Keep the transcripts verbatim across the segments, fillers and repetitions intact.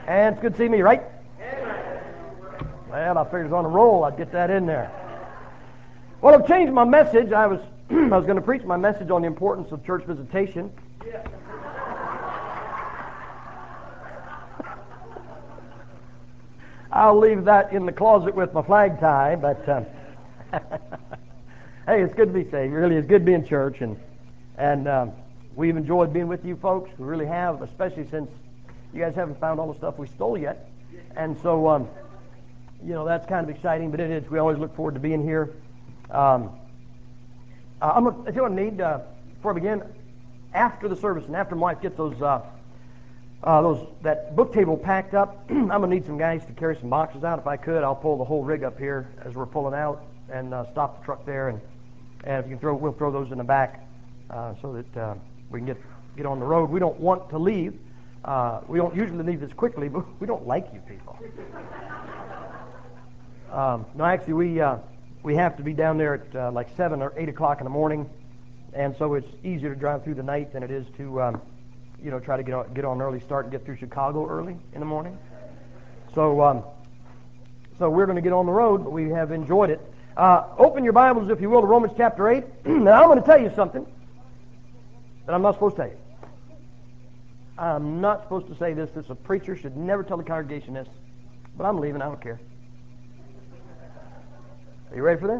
And it's good to see me, right? Well, I figured it was on a roll. I'd get that in there. Well, I've changed my message. I was I was going to preach my message on the importance of church visitation. I'll leave that in the closet with my flag tie, but uh, hey, it's good to be saved. It really is good to be in church, and and um, we've enjoyed being with you folks. We really have, especially since you guys haven't found all the stuff we stole yet. And so, um, you know, that's kind of exciting, but it is. We always look forward to being here. Um, uh, I'm gonna, if you want to need, uh, before I begin, after the service and after my wife gets those, uh, uh, those that book table packed up, I'm going to need some guys to carry some boxes out. If I could, I'll pull the whole rig up here as we're pulling out and uh, stop the truck there. And, and if you can throw, we'll throw those in the back uh, so that uh, we can get, get on the road. We don't want to leave. Uh, we don't usually leave this quickly, but we don't like you people. um, no, actually, we uh, we have to be down there at uh, like seven or eight o'clock in the morning, and so it's easier to drive through the night than it is to, um, you know, try to get on, get on an early start and get through Chicago early in the morning. So, um, so we're going to get on the road, but we have enjoyed it. Uh, open your Bibles, if you will, to Romans chapter eight. Now, I'm going to tell you something that I'm not supposed to tell you. I'm not supposed to say this. This a preacher should never tell the congregation this, but I'm leaving. I don't care. Are you ready for this?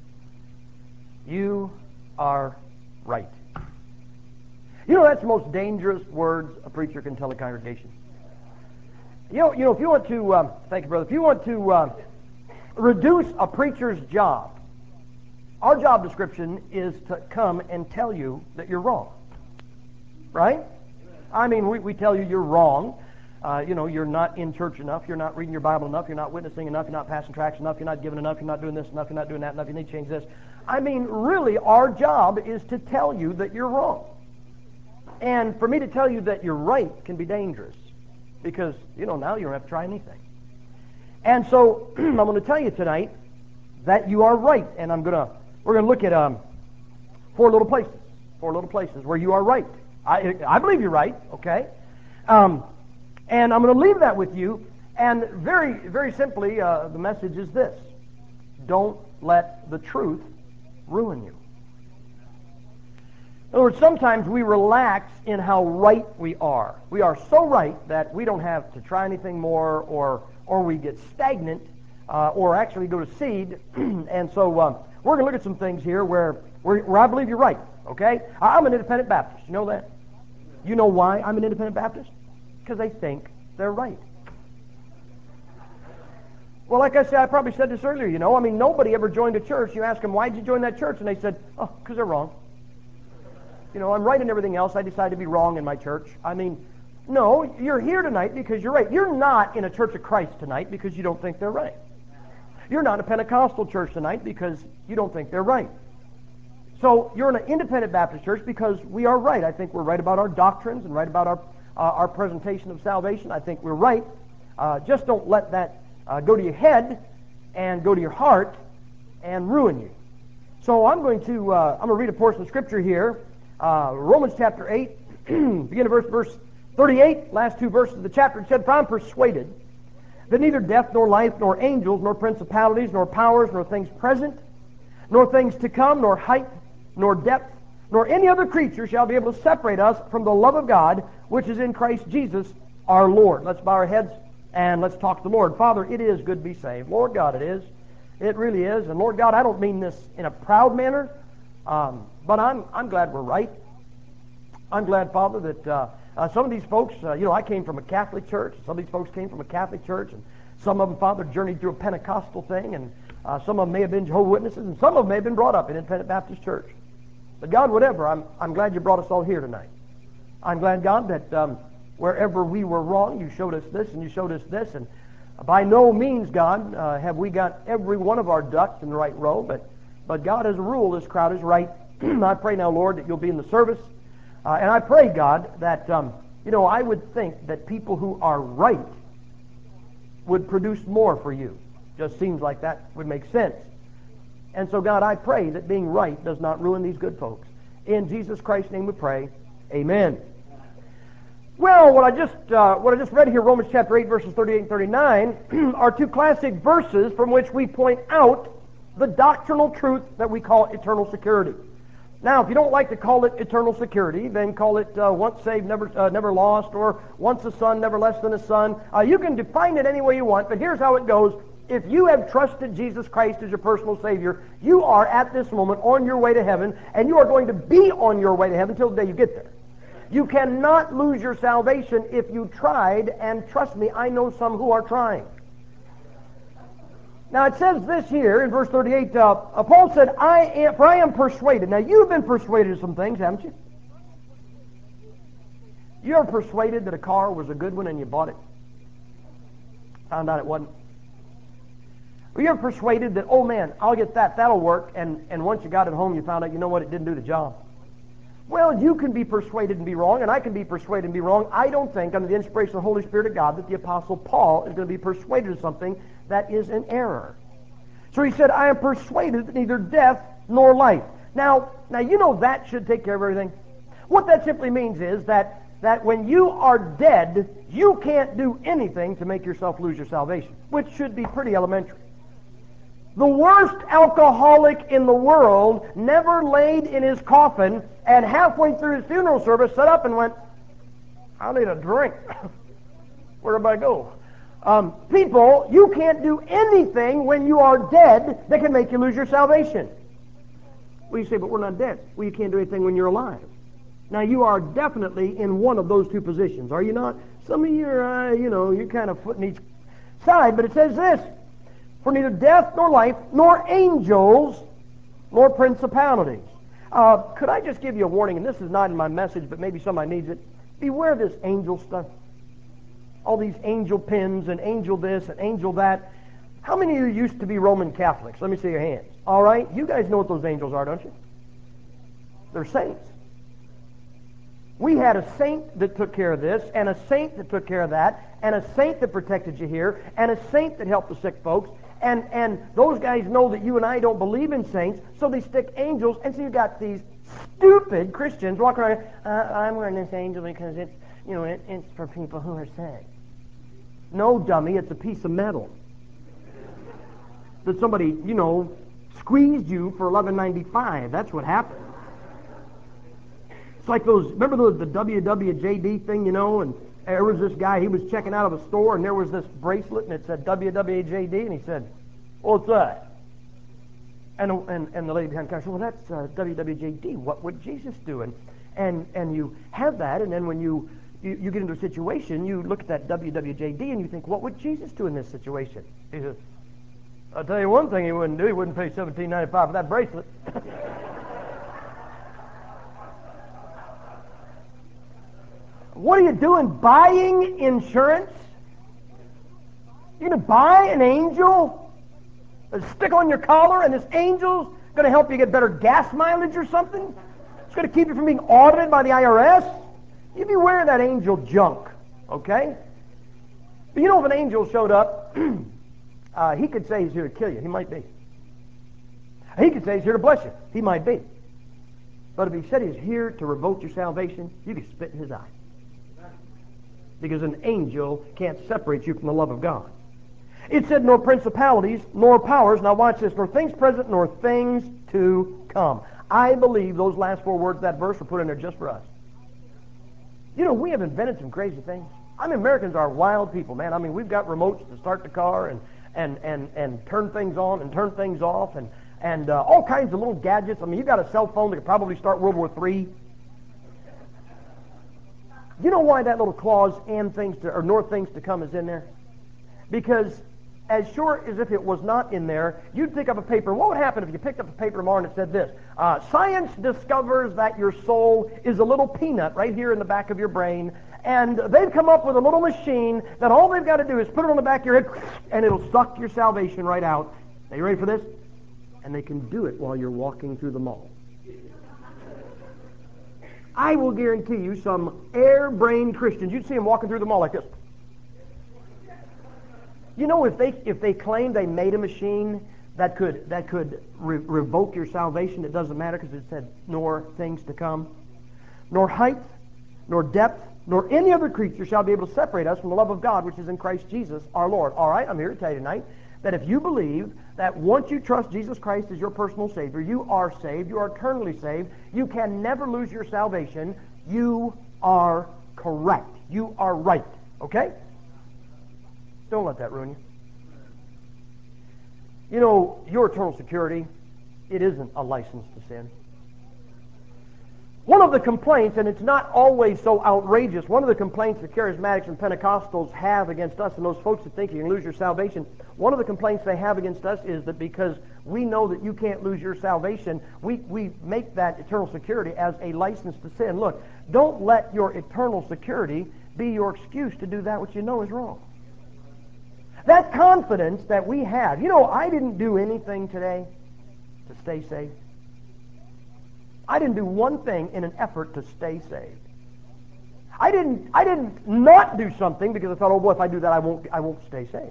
You are right. You know that's the most dangerous words a preacher can tell a congregation. You know, you know if you want to, uh, thank you, brother. If you want to uh, reduce a preacher's job, our job description is to come and tell you that you're wrong, right? I mean, we, we tell you you're wrong. Uh, you know, you're not in church enough. You're not reading your Bible enough. You're not witnessing enough. You're not passing tracts enough. You're not giving enough. You're not doing this enough. You're not doing that enough. You need to change this. I mean, really, our job is to tell you that you're wrong. And for me to tell you that you're right can be dangerous because, you know, now you don't have to try anything. And so I'm going to tell you tonight that you are right. And I'm going to, we're going to look at um, four little places, four little places where you are right. I, I believe you're right, okay? Um, and I'm going to leave that with you. And very, very simply, uh, the message is this. Don't let the truth ruin you. In other words, sometimes we relax in how right we are. We are so right that we don't have to try anything more, or or we get stagnant, uh, or actually go to seed. And so uh, we're going to look at some things here where, where, where I believe you're right, okay? I'm an independent Baptist. You know that? You know why I'm an independent Baptist? Because they think they're right. Well, like I said, I probably said this earlier, you know. I mean, nobody ever joined a church. You ask them, why did you join that church? And they said, oh, because they're wrong. You know, I'm right in everything else. I decided to be wrong in my church. I mean, no, you're here tonight because you're right. You're not in a Church of Christ tonight because you don't think they're right. You're not in a Pentecostal church tonight because you don't think they're right. So you're in an independent Baptist church because we are right. I think we're right about our doctrines and right about our uh, our presentation of salvation. I think we're right. Uh, just don't let that uh, go to your head and go to your heart and ruin you. So I'm going to uh, I'm going to read a portion of Scripture here, uh, Romans chapter eight, begin at verse verse thirty-eight. Last two verses of the chapter. It said, "For I'm persuaded that neither death nor life nor angels nor principalities nor powers nor things present nor things to come nor height nor depth, nor any other creature shall be able to separate us from the love of God, which is in Christ Jesus our Lord." Let's bow our heads and let's talk to the Lord. Father, it is good to be saved. Lord God, it is. It really is. And Lord God, I don't mean this in a proud manner, um, but I'm I'm glad we're right. I'm glad, Father, that uh, uh, some of these folks, uh, you know, I came from a Catholic church. Some of these folks came from a Catholic church, and some of them, Father, journeyed through a Pentecostal thing, and uh, some of them may have been Jehovah's Witnesses, and some of them may have been brought up in Independent Baptist Church. But God, whatever, I'm, I'm glad you brought us all here tonight. I'm glad, God, that um, wherever we were wrong, you showed us this and you showed us this. And by no means, God, uh, have we got every one of our ducks in the right row. But, but God, as a rule, this crowd is right. I pray now, Lord, that you'll be in the service. Uh, and I pray, God, that, um, you know, I would think that people who are right would produce more for you. Just seems like that would make sense. And so, God, I pray that being right does not ruin these good folks. In Jesus Christ's name we pray. Amen. Well, what I just uh, what I just read here, Romans chapter eight, verses thirty-eight and thirty-nine, are two classic verses from which we point out the doctrinal truth that we call eternal security. Now, if you don't like to call it eternal security, then call it uh, once saved, never uh, never lost, or once a son, never less than a son. Uh, you can define it any way you want, but here's how it goes. If you have trusted Jesus Christ as your personal Savior, you are at this moment on your way to heaven, and you are going to be on your way to heaven until the day you get there. You cannot lose your salvation if you tried, and trust me, I know some who are trying. Now it says this here in verse thirty-eight, uh, uh, Paul said, I am, for I am persuaded. Now you've been persuaded of some things, haven't you? You ever persuaded that a car was a good one and you bought it? Found out it wasn't. Were you ever persuaded that, oh man, I'll get that, that'll work, and, and once you got it home you found out, you know what, it didn't do the job? Well, you can be persuaded and be wrong, and I can be persuaded and be wrong. I don't think, under the inspiration of the Holy Spirit of God, that the Apostle Paul is going to be persuaded of something that is an error. So he said, I am persuaded that neither death nor life. Now, now you know that should take care of everything. What that simply means is that, that when you are dead, you can't do anything to make yourself lose your salvation, which should be pretty elementary. The worst alcoholic in the world never laid in his coffin and halfway through his funeral service sat up and went, I need a drink. Where do I go? Um, people, you can't do anything when you are dead that can make you lose your salvation. Well, you say, but we're not dead. Well, you can't do anything when you're alive. Now, you are definitely in one of those two positions, are you not? Some of you are, uh, you know, you're kind of footing each side, but it says this, for neither death nor life, nor angels, nor principalities. Uh, could I just give you a warning, and this is not in my message, but maybe somebody needs it. Beware this angel stuff. All these angel pins and angel this and angel that. How many of you used to be Roman Catholics? Let me see your hands. All right? You guys know what those angels are, don't you? They're saints. We had a saint that took care of this, and a saint that took care of that, and a saint that protected you here, and a saint that helped the sick folks. And, and those guys know that you and I don't believe in saints, so they stick angels, and so you got these stupid Christians walking around, uh, I'm wearing this angel because it's, you know, it, it's for people who are sick. No, dummy, it's a piece of metal that somebody, you know, squeezed you for eleven ninety-five. That's what happened. It's like those, remember those, the W W J D thing, you know, and there was this guy, he was checking out of a store, and there was this bracelet, and it said W W J D, and he said, what's that? And, and, and the lady behind the counter said, well, that's uh, W W J D. What would Jesus do? And, and, and you have that, and then when you, you, you get into a situation, you look at that W W J D, and you think, what would Jesus do in this situation? He says, I'll tell you one thing he wouldn't do. He wouldn't pay seventeen ninety-five for that bracelet. What are you doing? Buying insurance? You're going to buy an angel? Stick on your collar, and this angel's going to help you get better gas mileage or something? It's going to keep you from being audited by the I R S? You beware of that angel junk, okay? But you know, if an angel showed up, uh, he could say he's here to kill you. He might be. He could say he's here to bless you. He might be. But if he said he's here to revoke your salvation, you could spit in his eye. Because an angel can't separate you from the love of God. It said, nor principalities, nor powers. Now watch this. Nor things present, nor things to come. I believe those last four words of that verse were put in there just for us. You know, we have invented some crazy things. I mean, Americans are wild people, man. I mean, we've got remotes to start the car and, and, and, and turn things on and turn things off and, and uh, all kinds of little gadgets. I mean, you've got a cell phone that could probably start World War Three. You know why that little clause, and things to, or nor things to come, is in there? Because as sure as if it was not in there, you'd pick up a paper. What would happen if you picked up a paper tomorrow and it said this? Uh, Science discovers that your soul is a little peanut right here in the back of your brain, and they've come up with a little machine that all they've got to do is put it on the back of your head, and it'll suck your salvation right out. Are you ready for this? And they can do it while you're walking through the mall. I will guarantee you some air-brained Christians, you'd see them walking through the mall like this. You know, if they if they claimed they made a machine that could that could re- revoke your salvation, it doesn't matter because it said, nor things to come, nor height, nor depth, nor any other creature shall be able to separate us from the love of God which is in Christ Jesus our Lord. All right, I'm here to tell you tonight that if you believe that once you trust Jesus Christ as your personal Savior, you are saved, you are eternally saved, you can never lose your salvation, you are correct. You are right. Okay? Don't let that ruin you. You know, your eternal security, it isn't a license to sin. One of the complaints, and it's not always so outrageous, one of the complaints that charismatics and Pentecostals have against us and those folks that think you can lose your salvation, one of the complaints they have against us is that because we know that you can't lose your salvation, we, we make that eternal security as a license to sin. Look, don't let your eternal security be your excuse to do that which you know is wrong. That confidence that we have, you know, I didn't do anything today to stay saved. I didn't do one thing in an effort to stay saved. I didn't I didn't not do something because I thought, oh boy, if I do that I won't I won't stay saved.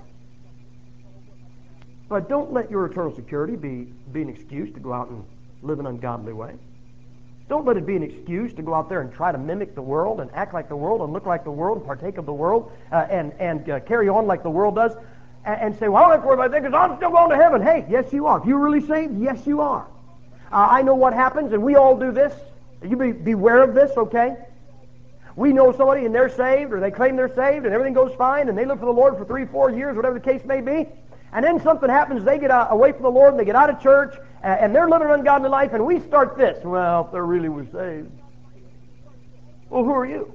But don't let your eternal security be, be an excuse to go out and live an ungodly way. Don't let it be an excuse to go out there and try to mimic the world and act like the world and look like the world and partake of the world uh, and, and uh, carry on like the world does and, and say, well, I don't have to worry about that because I'm still going to heaven. Hey, yes you are. If you're really saved, yes you are. Uh, I know what happens, and we all do this. You be beware of this, okay? We know somebody, and they're saved, or they claim they're saved, and everything goes fine, and they live for the Lord for three, four years, whatever the case may be. And then something happens, they get out, away from the Lord, and they get out of church, and, and they're living an ungodly life, and we start this. Well, if they really were saved. Well, who are you?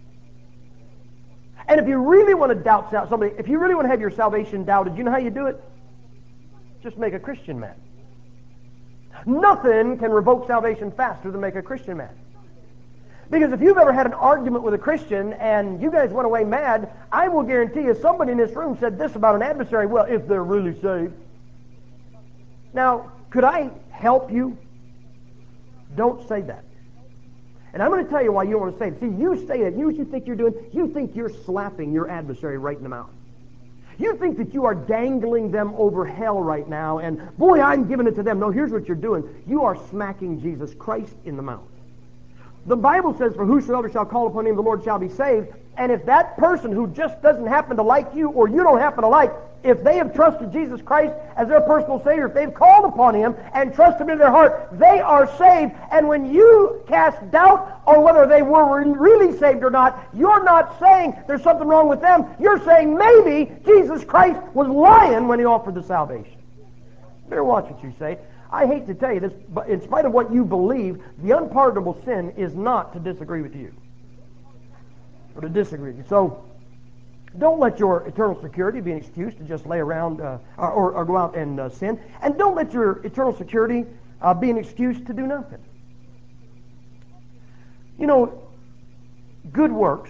And if you really want to doubt somebody, if you really want to have your salvation doubted, you know how you do it? Just make a Christian man. Nothing can revoke salvation faster than make a Christian mad. Because if you've ever had an argument with a Christian and you guys went away mad, I will guarantee you somebody in this room said this about an adversary, well, if they're really saved. Now, could I help you? Don't say that. And I'm going to tell you why you don't want to say it. See, you say it, you know what you think you're doing? You think you're slapping your adversary right in the mouth. You think that you are dangling them over hell right now, and boy, I'm giving it to them. No, here's what you're doing. You are smacking Jesus Christ in the mouth. The Bible says, for whosoever shall call upon him, the Lord shall be saved. And if that person who just doesn't happen to like you, or you don't happen to like, if they have trusted Jesus Christ as their personal Savior, if they've called upon Him and trusted Him in their heart, they are saved. And when you cast doubt on whether they were really saved or not, you're not saying there's something wrong with them. You're saying maybe Jesus Christ was lying when He offered the salvation. Better watch what you say. I hate to tell you this, but in spite of what you believe, the unpardonable sin is not to disagree with you, or to disagree with you. So, don't let your eternal security be an excuse to just lay around uh, or, or go out and uh, sin. And don't let your eternal security uh, be an excuse to do nothing. You know, good works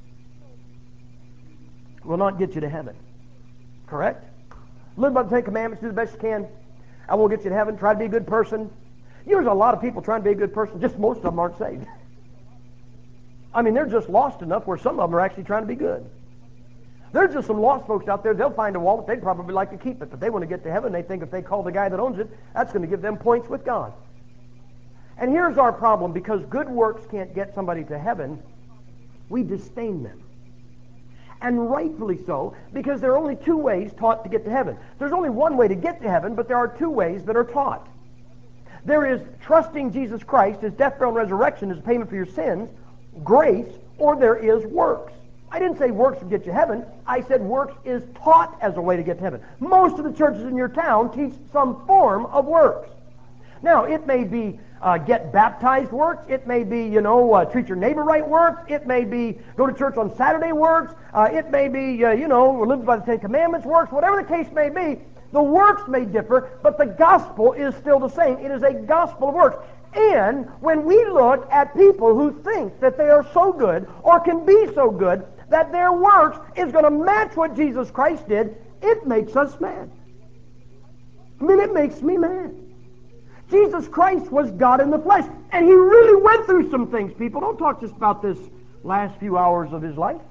will not get you to heaven. Correct? Live by the Ten Commandments, do the best you can. I won't get you to heaven. Try to be a good person. You know, there's a lot of people trying to be a good person. Just most of them aren't saved. I mean, they're just lost enough where some of them are actually trying to be good. There's just some lost folks out there, they'll find a wallet, they'd probably like to keep it, but they want to get to heaven, they think if they call the guy that owns it, that's going to give them points with God. And here's our problem, because good works can't get somebody to heaven, we disdain them. And rightfully so, because there are only two ways taught to get to heaven. There's only one way to get to heaven, but there are two ways that are taught. There is trusting Jesus Christ, His death, burial, and resurrection as payment for your sins, grace, or there is works. I didn't say works would get you to heaven. I said works is taught as a way to get to heaven. Most of the churches in your town teach some form of works. Now, it may be uh, get baptized works. It may be, you know, uh, treat your neighbor right works. It may be go to church on Saturday works. Uh, it may be, uh, you know, live by the Ten Commandments works. Whatever the case may be, the works may differ, but the gospel is still the same. It is a gospel of works. And when we look at people who think that they are so good or can be so good that their works is going to match what Jesus Christ did, it makes us mad. I mean, it makes me mad. Jesus Christ was God in the flesh, and He really went through some things, people. Don't talk just about this last few hours of His life.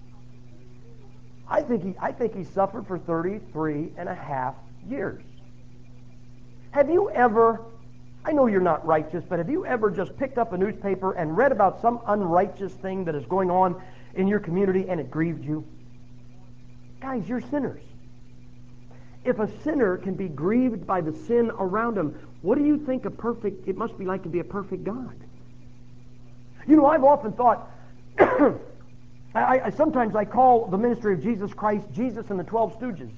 I think He, I think he suffered for thirty-three and a half years. Have you ever... I know you're not righteous, but have you ever just picked up a newspaper and read about some unrighteous thing that is going on in your community and it grieved you? Guys, you're sinners. If a sinner can be grieved by the sin around him, what do you think a perfect, it must be like to be a perfect God? You know, I've often thought, I, I sometimes I call the ministry of Jesus Christ Jesus and the Twelve Stooges.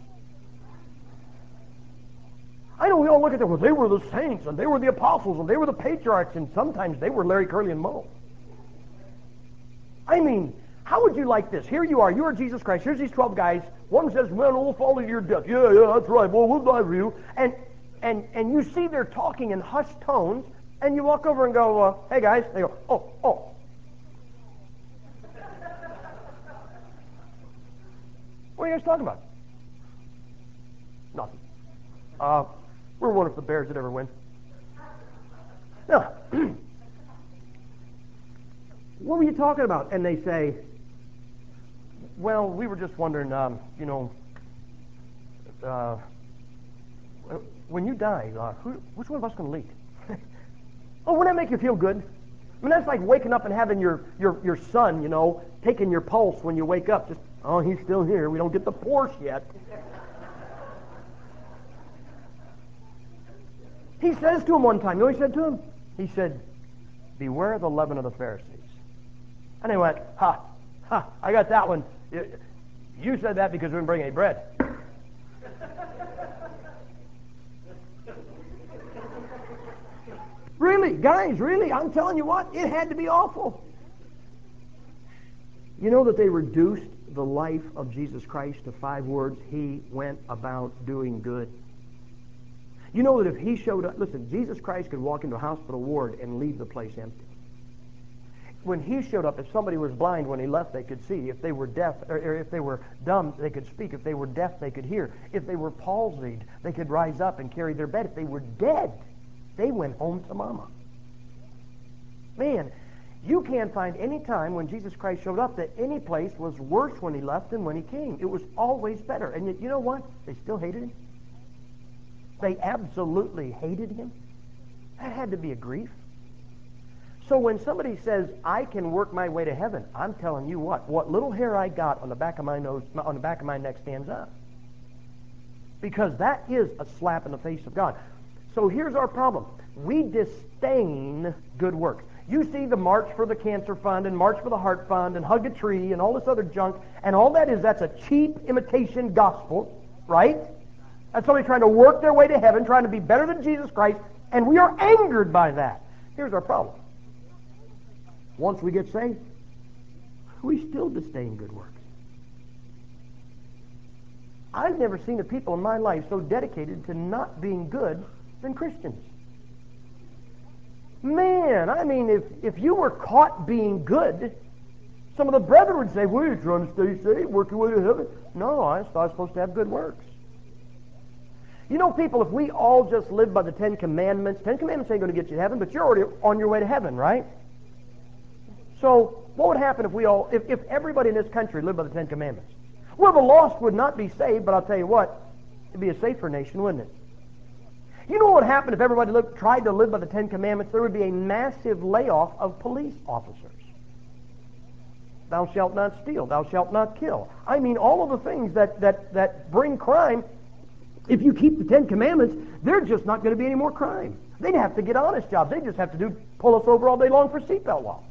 I know we all look at them, well, they were the saints, and they were the apostles, and they were the patriarchs, and sometimes they were Larry, Curly, and Moe. I mean, how would you like this? Here you are, you are Jesus Christ, here's these twelve guys, one says, man, we'll follow your death. Yeah, yeah, that's right, well, we'll die for you. And, and, and you see they're talking in hushed tones, and you walk over and go, uh, hey guys, they go, oh, oh. What are you guys talking about? Nothing. Uh, we're one of the Bears that ever win. No. What were you talking about? And they say, well, we were just wondering, um, you know, uh, when you die, uh, who, which one of us is going to lead? Oh, wouldn't that make you feel good? I mean, that's like waking up and having your, your, your son, you know, taking your pulse when you wake up. Just, oh, he's still here. We don't get the Porsche yet. He says to him one time, you know what he said to him? He said, beware the leaven of the Pharisees. And they went, ha, ha, I got that one. You said that because we didn't bring any bread. Really, guys, really, I'm telling you what, it had to be awful. You know that they reduced the life of Jesus Christ to five words, he went about doing good. You know that if he showed up, listen, Jesus Christ could walk into a hospital ward and leave the place empty. When he showed up, if somebody was blind when he left, they could see. If they were deaf, or if they were dumb, they could speak. If they were deaf, they could hear. If they were palsied, they could rise up and carry their bed. If they were dead, they went home to mama. Man, you can't find any time when Jesus Christ showed up that any place was worse when he left than when he came. It was always better. And yet, you know what? They still hated him. They absolutely hated him. That had to be a grief. So when somebody says, I can work my way to heaven, I'm telling you what, what little hair I got on the back of my nose, on the back of my neck stands up. Because that is a slap in the face of God. So here's our problem. We disdain good works. You see the March for the Cancer Fund and March for the Heart Fund and Hug a Tree and all this other junk, and all that is, that's a cheap imitation gospel, right? That's somebody trying to work their way to heaven, trying to be better than Jesus Christ, and we are angered by that. Here's our problem. Once we get saved, we still disdain good works. I've never seen a people in my life so dedicated to not being good than Christians. Man, I mean, if, if you were caught being good, some of the brethren would say, well, you're trying to stay saved, work your way to heaven. No, I thought I was supposed to have good works. You know, people, if we all just live by the Ten Commandments, Ten Commandments ain't going to get you to heaven, but you're already on your way to heaven, right? So, what would happen if we all, if, if everybody in this country lived by the Ten Commandments? Well, the lost would not be saved, but I'll tell you what, it'd be a safer nation, wouldn't it? You know what would happen if everybody lived, tried to live by the Ten Commandments? There would be a massive layoff of police officers. Thou shalt not steal. Thou shalt not kill. I mean, all of the things that, that, that bring crime, if you keep the Ten Commandments, there's just not going to be any more crime. They'd have to get honest jobs. They'd just have to do pull us over all day long for seatbelt law.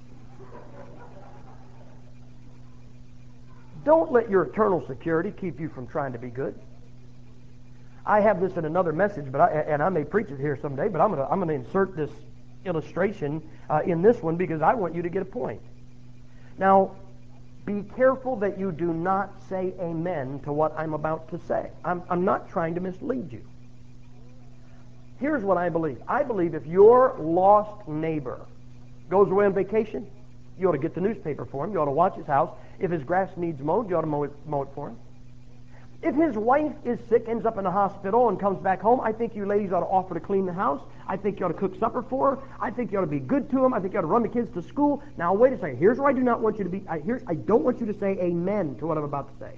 Don't let your eternal security keep you from trying to be good. I have this in another message, but I, and I may preach it here someday, but I'm going to I'm going to insert this illustration uh, in this one because I want you to get a point. Now, be careful that you do not say amen to what I'm about to say. I'm, I'm not trying to mislead you. Here's what I believe. I believe if your lost neighbor goes away on vacation, you ought to get the newspaper for him. You ought to watch his house. If his grass needs mowed, you ought to mow it, mow it for him. If his wife is sick, ends up in the hospital, and comes back home, I think you ladies ought to offer to clean the house. I think you ought to cook supper for her. I think you ought to be good to him. I think you ought to run the kids to school. Now, wait a second. Here's where I do not want you to be. I, here's, I don't want you to say amen to what I'm about to say.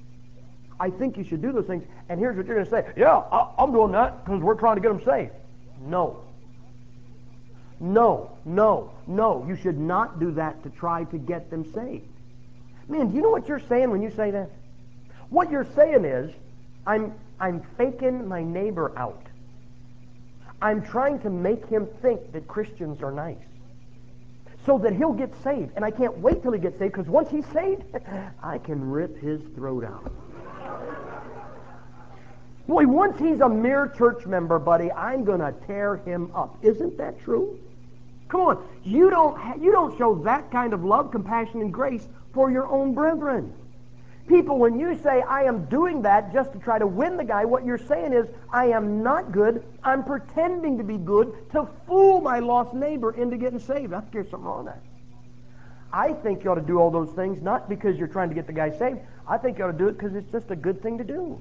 I think you should do those things. And here's what you're going to say. Yeah, I, I'm doing that because we're trying to get them saved. No. No, no, no. You should not do that to try to get them saved. Man, do you know what you're saying when you say that? What you're saying is, I'm, I'm faking my neighbor out. I'm trying to make him think that Christians are nice so that he'll get saved. And I can't wait till he gets saved, because once he's saved, I can rip his throat out. Boy, once he's a mere church member, buddy, I'm going to tear him up. Isn't that true? Come on. You don't, ha- you don't show that kind of love, compassion, and grace for your own brethren. People, when you say, I am doing that just to try to win the guy, what you're saying is, I am not good. I'm pretending to be good to fool my lost neighbor into getting saved. I think there's something wrong with that. I think you ought to do all those things, not because you're trying to get the guy saved. I think you ought to do it because it's just a good thing to do.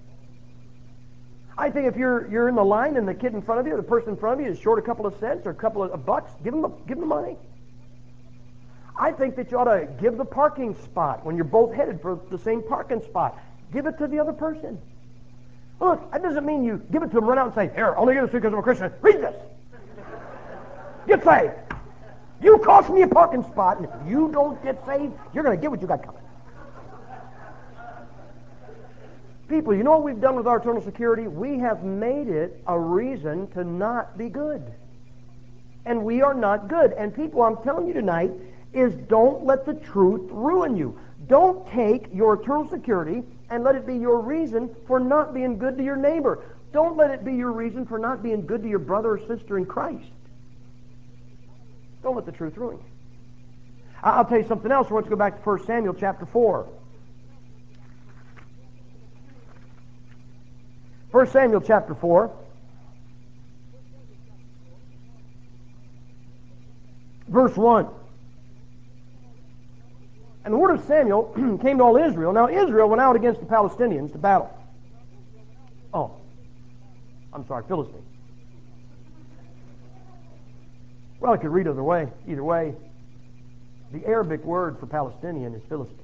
I think if you're you're in the line and the kid in front of you, or the person in front of you is short a couple of cents or a couple of bucks, give them, give them the money. I think that you ought to give the parking spot when you're both headed for the same parking spot. Give it to the other person. Look, that doesn't mean you give it to them, run out and say, here, only give this because I'm a Christian. Read this. Get saved. You cost me a parking spot, and if you don't get saved, you're going to get what you got coming. People, you know what we've done with our eternal security? We have made it a reason to not be good. And we are not good. And people, I'm telling you tonight, is don't let the truth ruin you. Don't take your eternal security and let it be your reason for not being good to your neighbor. Don't let it be your reason for not being good to your brother or sister in Christ. Don't let the truth ruin you. I'll tell you something else. Let's go back to First Samuel chapter four. First Samuel chapter four. Verse one. And the word of Samuel came to all Israel. Now Israel went out against the Palestinians to battle. Oh, I'm sorry, Philistines. Well, I could read either way. Either way, the Arabic word for Palestinian is Philistine.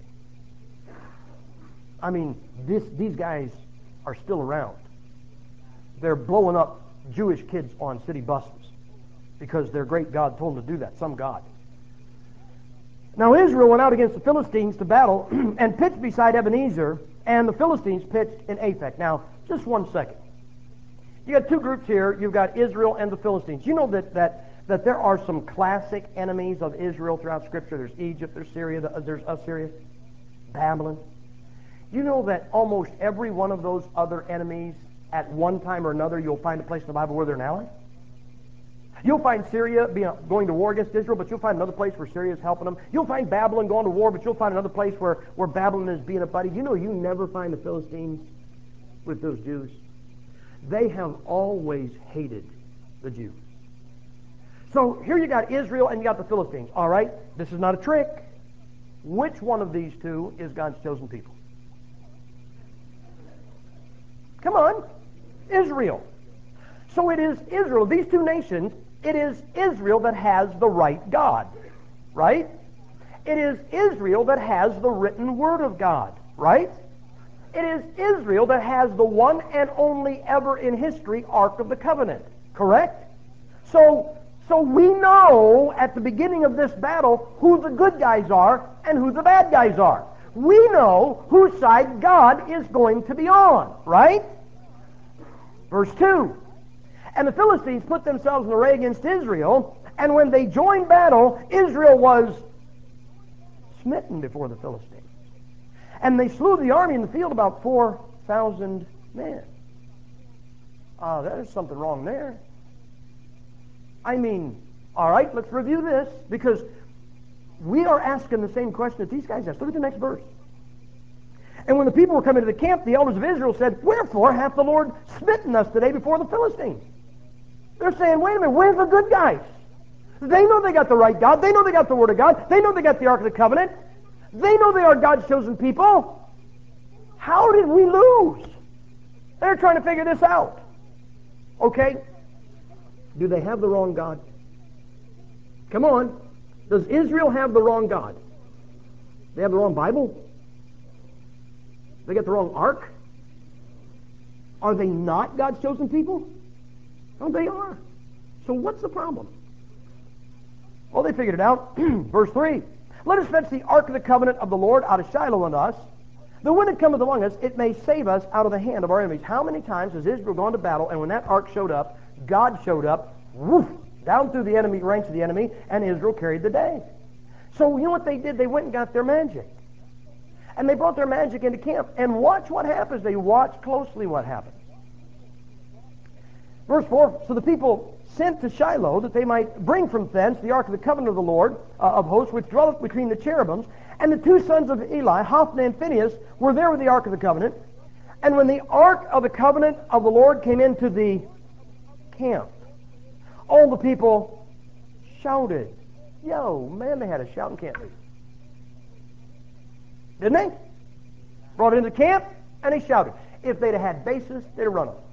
I mean, this, these guys are still around. They're blowing up Jewish kids on city buses because their great God told them to do that, some God. Now Israel went out against the Philistines to battle and pitched beside Ebenezer, and the Philistines pitched in Aphek. Now, just one second. You got two groups here. You've got Israel and the Philistines. You know that that that there are some classic enemies of Israel throughout Scripture. There's Egypt, there's Syria, there's Assyria, Babylon. You know that almost every one of those other enemies, at one time or another, you'll find a place in the Bible where they're an ally. You'll find Syria being, going to war against Israel, but you'll find another place where Syria is helping them. You'll find Babylon going to war, but you'll find another place where, where Babylon is being a buddy. You know you never find the Philistines with those Jews. They have always hated the Jews. So here you got Israel and you got the Philistines. All right, this is not a trick. Which one of these two is God's chosen people? Come on, Israel. So it is Israel. These two nations, it is Israel that has the right God, right? It is Israel that has the written Word of God, right? It is Israel that has the one and only ever in history Ark of the Covenant, correct? So, so we know at the beginning of this battle who the good guys are and who the bad guys are. We know whose side God is going to be on, right? Verse two. And the Philistines put themselves in array against Israel, and when they joined battle, Israel was smitten before the Philistines. And they slew the army in the field, about four thousand men. Ah, uh, there's something wrong there. I mean, all right, let's review this, because we are asking the same question that these guys asked. Look at the next verse. And when the people were coming to the camp, the elders of Israel said, wherefore hath the Lord smitten us today before the Philistines? They're saying, wait a minute, where's the good guys? They know they got the right God. They know they got the Word of God. They know they got the Ark of the Covenant. They know they are God's chosen people. How did we lose? They're trying to figure this out. Okay? Do they have the wrong God? Come on. Does Israel have the wrong God? They have the wrong Bible? They got the wrong Ark? Are they not God's chosen people? Oh, they are. So what's the problem? Well, they figured it out. Verse three. Let us fetch the ark of the covenant of the Lord out of Shiloh unto us, that when it cometh among us, it may save us out of the hand of our enemies. How many times has Israel gone to battle, and when that ark showed up, God showed up, woof, down through the enemy ranks of the enemy, and Israel carried the day. So you know what they did? They went and got their magic. And they brought their magic into camp. And watch what happens. They watch closely what happens. Verse four, so the people sent to Shiloh that they might bring from thence the ark of the covenant of the Lord uh, of hosts, which dwelleth between the cherubims. And the two sons of Eli, Hophni and Phinehas, were there with the ark of the covenant. And when the ark of the covenant of the Lord came into the camp, all the people shouted. Yo, man, they had a shouting camp. Didn't they? Brought it into camp, and they shouted. If they'd have had bases, they'd have run them.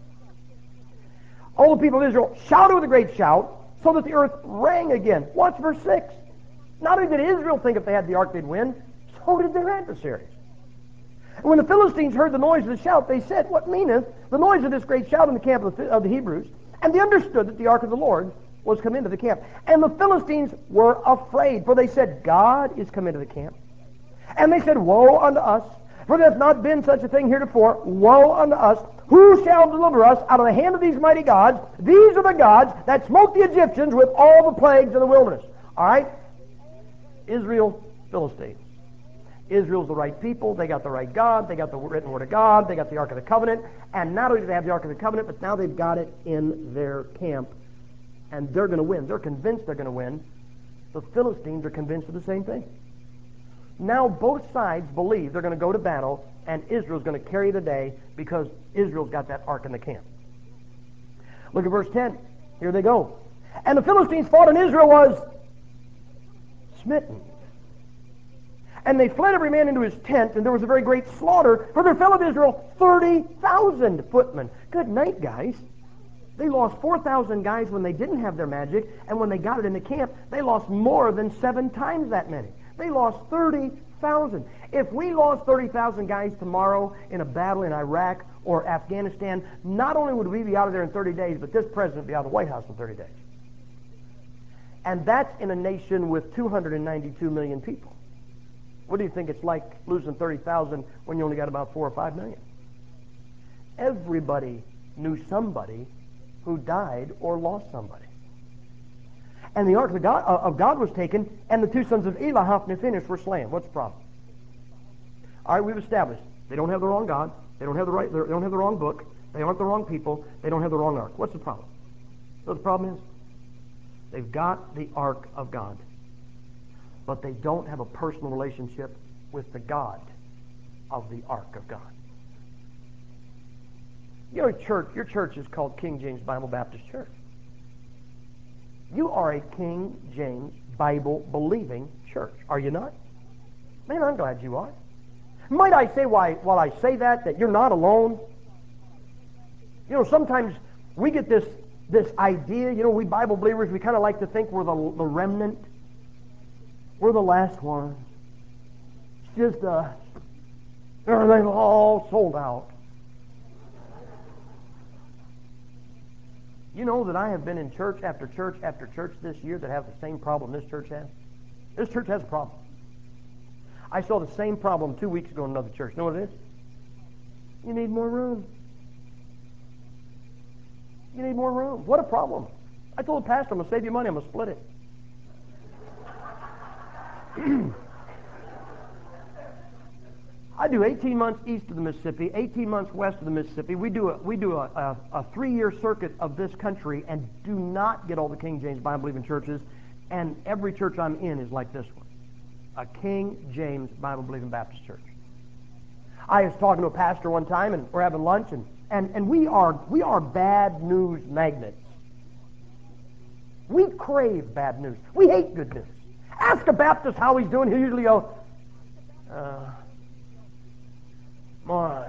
All the people of Israel shouted with a great shout, so that the earth rang again. Watch verse six. Not only did Israel think if they had the ark they'd win, so did their adversaries. And when the Philistines heard the noise of the shout, they said, What meaneth the noise of this great shout in the camp of the, of the Hebrews? And they understood that the ark of the Lord was come into the camp. And the Philistines were afraid, for they said, God is come into the camp. And they said, Woe unto us, for there hath not been such a thing heretofore. Woe unto us. Who shall deliver us out of the hand of these mighty gods? These are the gods that smote the Egyptians with all the plagues in the wilderness. All right? Israel, Philistines. Israel's the right people. They got the right God. They got the written word of God. They got the Ark of the Covenant. And not only do they have the Ark of the Covenant, but now they've got it in their camp. And they're going to win. They're convinced they're going to win. The Philistines are convinced of the same thing. Now both sides believe they're going to go to battle, and Israel's going to carry the day because Israel's got that ark in the camp. Look at verse ten. Here they go. And the Philistines fought, and Israel was smitten. And they fled every man into his tent, and there was a very great slaughter, for there fell of Israel thirty thousand footmen. Good night, guys. They lost four thousand guys when they didn't have their magic, and when they got it in the camp, they lost more than seven times that many. They lost thirty thousand. If we lost thirty thousand guys tomorrow in a battle in Iraq or Afghanistan, not only would we be out of there in thirty days, but this president would be out of the White House in thirty days. And that's in a nation with two hundred ninety-two million people. What do you think it's like losing thirty thousand when you only got about four or five million? Everybody knew somebody who died or lost somebody. And the ark of God, uh, of God was taken, and the two sons of Eli, Hophni and Phinehas, were slain. What's the problem? All right, we've established they don't have the wrong God. They don't have the right. They don't have the wrong book. They aren't the wrong people. They don't have the wrong ark. What's the problem? So the problem is they've got the ark of God, but they don't have a personal relationship with the God of the ark of God. You know, church. Your church is called King James Bible Baptist Church. You are a King James Bible-believing church, are you not? Man, I'm glad you are. Might I say, why, while I say that, that you're not alone? You know, sometimes we get this, this idea, you know, we Bible believers, we kind of like to think we're the, the remnant. We're the last one. It's just, uh, everything's all sold out. You know that I have been in church after church after church this year that have the same problem this church has? This church has a problem. I saw the same problem two weeks ago in another church. You know what it is? You need more room. You need more room. What a problem. I told the pastor, I'm going to save you money. I'm going to split it. I do eighteen months east of the Mississippi, eighteen months west of the Mississippi. We do a, we do a, a, a three-year circuit of this country and do not get all the King James Bible-believing churches, and every church I'm in is like this one, a King James Bible-believing Baptist church. I was talking to a pastor one time, and we're having lunch, and, and, and we are we are bad news magnets. We crave bad news. We hate good news. Ask a Baptist how he's doing. He'll usually go, uh... my,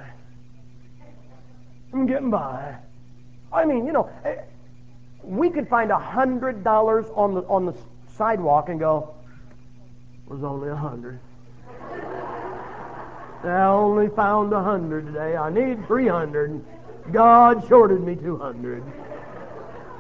I'm getting by. I mean, you know, we could find a hundred dollars on the on the sidewalk and go, it was only a hundred. I only found a hundred today. I need three hundred. God shorted me two hundred.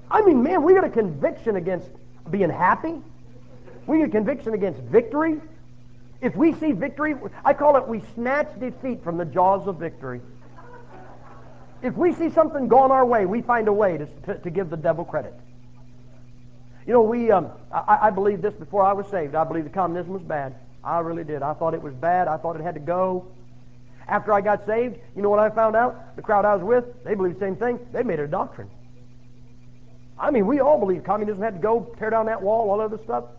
I mean, man, we got a conviction against being happy. We get a conviction against victory. If we see victory, I call it we snatch defeat from the jaws of victory. If we see something going our way, we find a way to, to, to give the devil credit. You know, we um, I, I believed this before I was saved. I believed the communism was bad. I really did. I thought it was bad. I thought it had to go. After I got saved, you know what I found out? The crowd I was with, they believed the same thing. They made it a doctrine. I mean, we all believed communism had to go, tear down that wall, all that other stuff.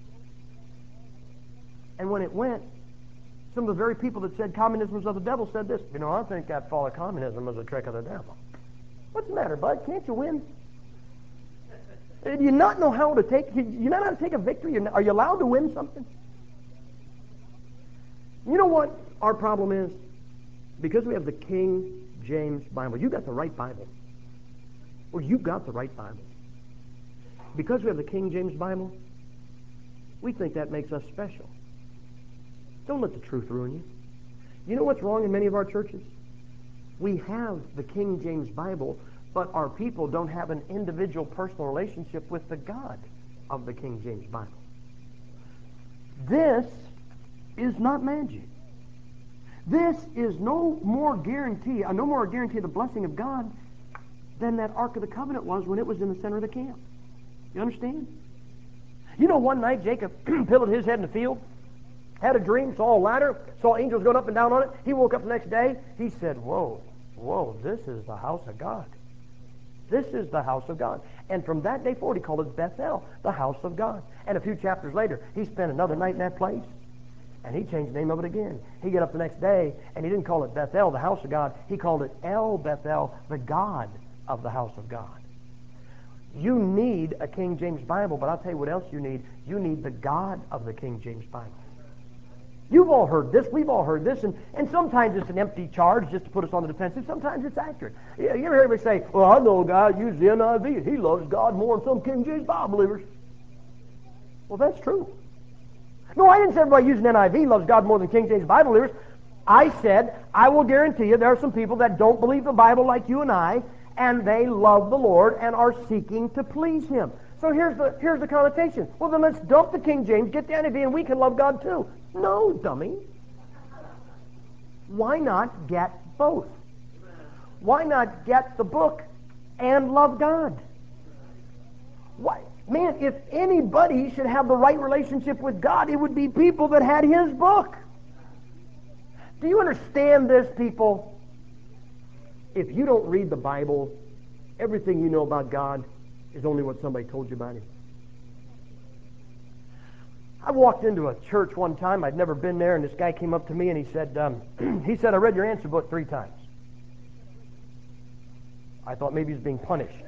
And when it went, some of the very people that said communism was of the devil said this, you know, I think that fall of communism was a trick of the devil. What's the matter, bud? Can't you win? Do you not know how to take, you not know how to take a victory? Are you allowed to win something? You know what our problem is? Because we have the King James Bible. You got the right Bible. Or you got the right Bible. Because we have the King James Bible, we think that makes us special. Don't let the truth ruin you. You know what's wrong in many of our churches? We have the King James Bible, but our people don't have an individual personal relationship with the God of the King James Bible. This is not magic. This is no more guarantee, uh, no more guarantee of the blessing of God than that Ark of the Covenant was when it was in the center of the camp. You understand? You know, one night Jacob pillowed his head in the field, had a dream, saw a ladder, saw angels going up and down on it. He woke up the next day. He said, whoa, whoa, this is the house of God. This is the house of God. And from that day forward, he called it Bethel, the house of God. And a few chapters later, he spent another night in that place. And he changed the name of it again. He got up the next day, and he didn't call it Bethel, the house of God. He called it El Bethel, the God of the house of God. You need a King James Bible, but I'll tell you what else you need. You need the God of the King James Bible. You've all heard this. We've all heard this. And, and sometimes it's an empty charge just to put us on the defensive. Sometimes it's accurate. You ever hear anybody say, well, I know a guy who uses the N I V. He loves God more than some King James Bible believers. Well, that's true. No, I didn't say everybody using N I V loves God more than King James Bible believers. I said, I will guarantee you there are some people that don't believe the Bible like you and I, and they love the Lord and are seeking to please Him. So here's the, here's the connotation. Well, then let's dump the King James, get the N I V, and we can love God too. No, dummy. Why not get both? Why not get the book and love God? Why? Man, if anybody should have the right relationship with God, it would be people that had His book. Do you understand this, people? If you don't read the Bible, everything you know about God is only what somebody told you about Him. I walked into a church one time. I'd never been there, and this guy came up to me and he said, um, he said, I read your answer book three times. I thought maybe he was being punished.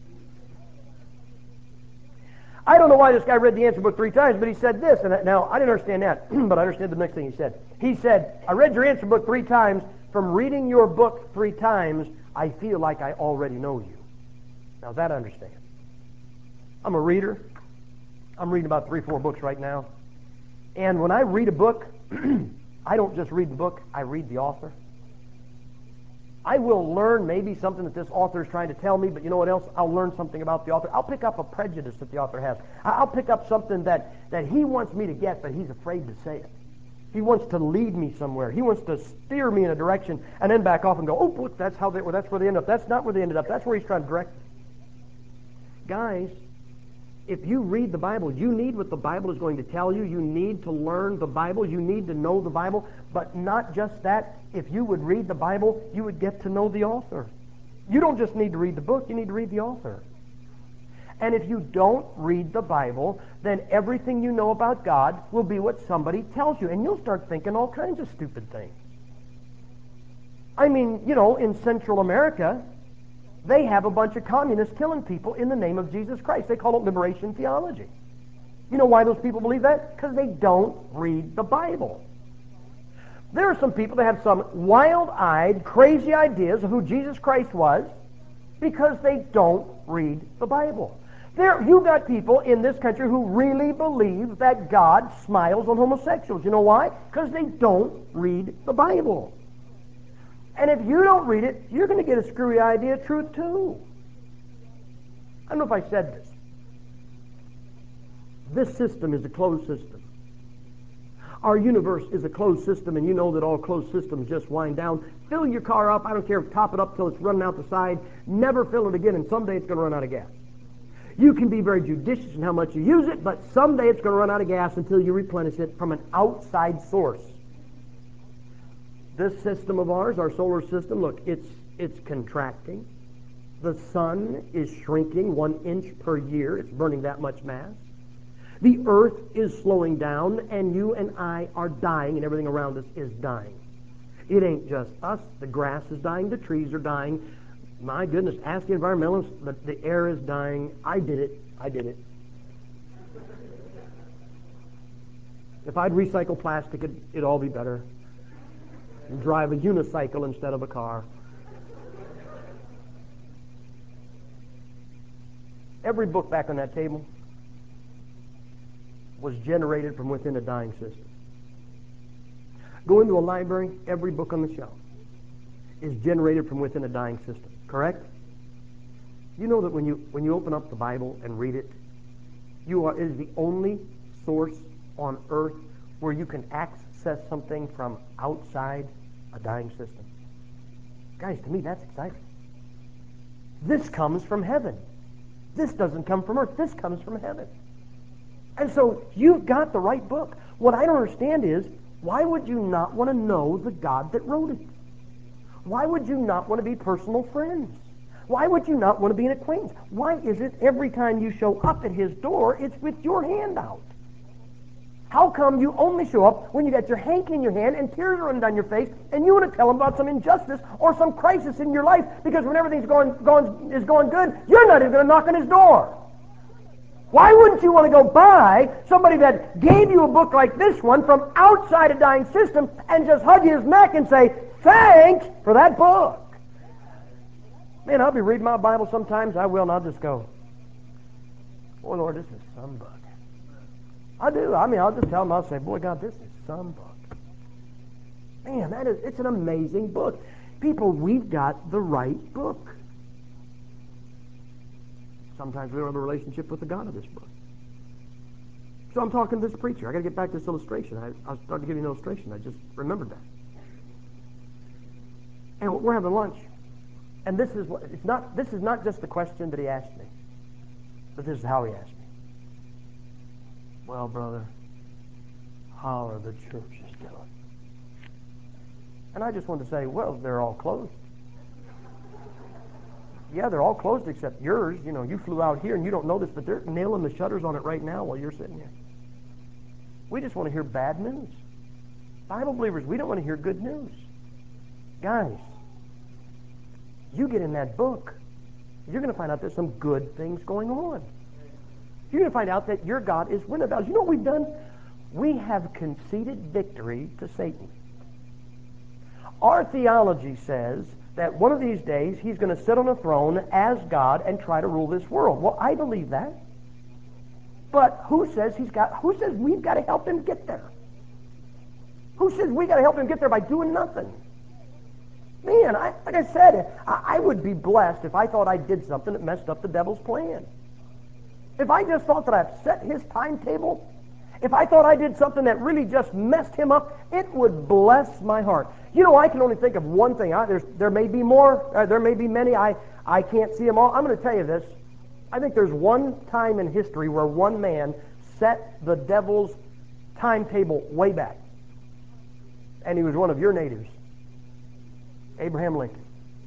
I don't know why this guy read the answer book three times, but he said this, and now I didn't understand that, but I understood the next thing he said. He said, I read your answer book three times. From reading your book three times, I feel like I already know you. Now that I understand. I'm a reader. I'm reading about three, four books right now. And when I read a book, I don't just read the book, I read the author. I will learn maybe something that this author is trying to tell me, but you know what else? I'll learn something about the author. I'll pick up a prejudice that the author has. I'll pick up something that, that he wants me to get, but he's afraid to say it. He wants to lead me somewhere. He wants to steer me in a direction and then back off and go, oh, look, that's how they, well, that's where they ended up. That's not where they ended up. That's where he's trying to direct me. Guys, if you read the Bible, you need what the Bible is going to tell you. You need to learn the Bible. You need to know the Bible. But not just that. If you would read the Bible, you would get to know the author. You don't just need to read the book. You need to read the author. And if you don't read the Bible, then everything you know about God will be what somebody tells you. And you'll start thinking all kinds of stupid things. I mean, you know, in Central America, they have a bunch of communists killing people in the name of Jesus Christ. They call it liberation theology. You know why those people believe that? Because they don't read the Bible. There are some people that have some wild-eyed, crazy ideas of who Jesus Christ was because they don't read the Bible. There, you got people in this country who really believe that God smiles on homosexuals. You know why? Because they don't read the Bible. And if you don't read it, you're going to get a screwy idea of truth too. I don't know if I said this. This system is a closed system. Our universe is a closed system, and you know that all closed systems just wind down. Fill your car up, I don't care, top it up till it's running out the side. Never fill it again, and someday it's going to run out of gas. You can be very judicious in how much you use it, but someday it's going to run out of gas until you replenish it from an outside source. This system of ours, our solar system, look, it's, it's contracting. The sun is shrinking one inch per year. It's burning that much mass. The earth is slowing down, and you and I are dying, and everything around us is dying. It ain't just us. The grass is dying. The trees are dying. My goodness, ask the environmentalists. The, the air is dying. I did it. I did it. If I'd recycle plastic, it'd, it'd all be better. And drive a unicycle instead of a car. Every book back on that table was generated from within a dying system. Go into a library, every book on the shelf is generated from within a dying system, correct? You know that when you when you open up the Bible and read it, you are it is the only source on earth where you can access something from outside a dying system. Guys, to me that's exciting. This comes from heaven. This doesn't come from earth. This comes from heaven. And so you've got the right book. What I don't understand is, why would you not want to know the God that wrote it? Why would you not want to be personal friends? Why would you not want to be an acquaintance? Why is it every time you show up at his door, it's with your hand out? How come you only show up when you got your hanky in your hand and tears are running down your face and you want to tell him about some injustice or some crisis in your life, because when everything's going, going is going good, you're not even going to knock on his door? Why wouldn't you want to go buy somebody that gave you a book like this one from outside a dying system and just hug his neck and say, thanks for that book? Man, I'll be reading my Bible sometimes. I will, and I'll just go, boy, Lord, this is some book. I do. I mean, I'll just tell him, I'll say, boy, God, this is some book. Man, that is, it's an amazing book. People, we've got the right book. Sometimes we don't have a relationship with the God of this book. So I'm talking to this preacher. I got to get back to this illustration. I, I started to give you an illustration. I just remembered that. And we're having lunch. And this is what it's not. This is not just the question that he asked me, but this is how he asked me. Well, brother, how are the churches doing? And I just wanted to say, well, they're all closed. Yeah, they're all closed except yours. You know, you flew out here and you don't know this, but they're nailing the shutters on it right now while you're sitting here. We just want to hear bad news. Bible believers, we don't want to hear good news. Guys, you get in that book, you're going to find out there's some good things going on. You're going to find out that your God is winning battles. You know what we've done? We have conceded victory to Satan. Our theology says that one of these days he's going to sit on a throne as God and try to rule this world. Well, I believe that. But who says he's got? Who says we've got to help him get there? Who says we got to help him get there by doing nothing? Man, I, like I said, I, I would be blessed if I thought I did something that messed up the devil's plan. If I just thought that I've set his timetable, if I thought I did something that really just messed him up, it would bless my heart. You know, I can only think of one thing. I, there's, there may be more. Uh, there may be many. I, I can't see them all. I'm going to tell you this. I think there's one time in history where one man set the devil's timetable way back. And he was one of your natives, Abraham Lincoln.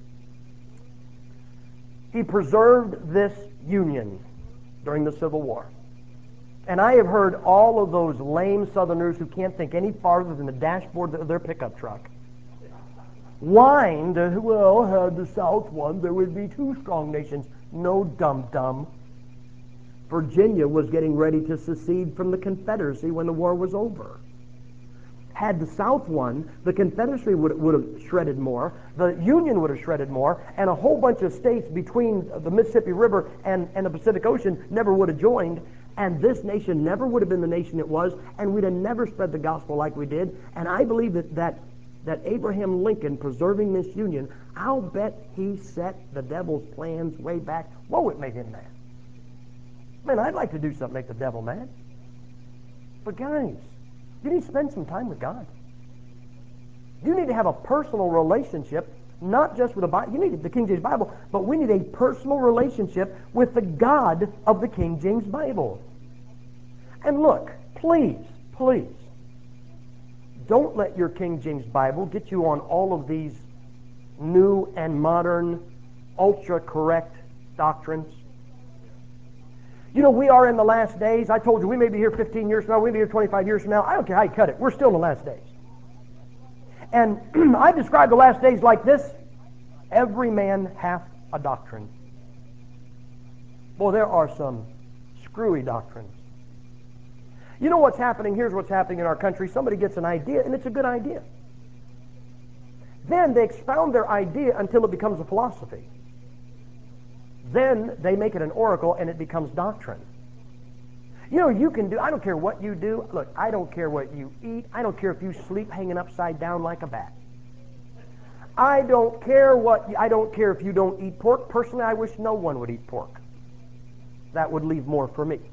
He preserved this union during the Civil War. And I have heard all of those lame Southerners who can't think any farther than the dashboard of their pickup truck whined, well, had the South won, there would be two strong nations. No, dum-dum. Virginia was getting ready to secede from the Confederacy when the war was over. Had the South won, the Confederacy would, would have shredded more, the Union would have shredded more, and a whole bunch of states between the Mississippi River and, and the Pacific Ocean never would have joined, and this nation never would have been the nation it was, and we'd have never spread the gospel like we did. And I believe that that, that Abraham Lincoln preserving this union, I'll bet he set the devil's plans way back. Whoa, it made him mad. Man, I'd like to do something to make the devil mad. But guys, you need to spend some time with God. You need to have a personal relationship, not just with the Bible. You need the King James Bible, but we need a personal relationship with the God of the King James Bible. And look, please, please, don't let your King James Bible get you on all of these new and modern, ultra-correct doctrines. You know, we are in the last days. I told you we may be here fifteen years from now, we may be here twenty-five years from now. I don't care how you cut it. We're still in the last days. And I describe the last days like this. Every man hath a doctrine. Boy, there are some screwy doctrines. You know what's happening? Here's what's happening in our country. Somebody gets an idea, and it's a good idea. Then they expound their idea until it becomes a philosophy. Then they make it an oracle, and it becomes doctrine. You know, you can do, I don't care what you do. Look, I don't care what you eat. I don't care if you sleep hanging upside down like a bat. I don't care what, I don't care if you don't eat pork. Personally, I wish no one would eat pork. That would leave more for me.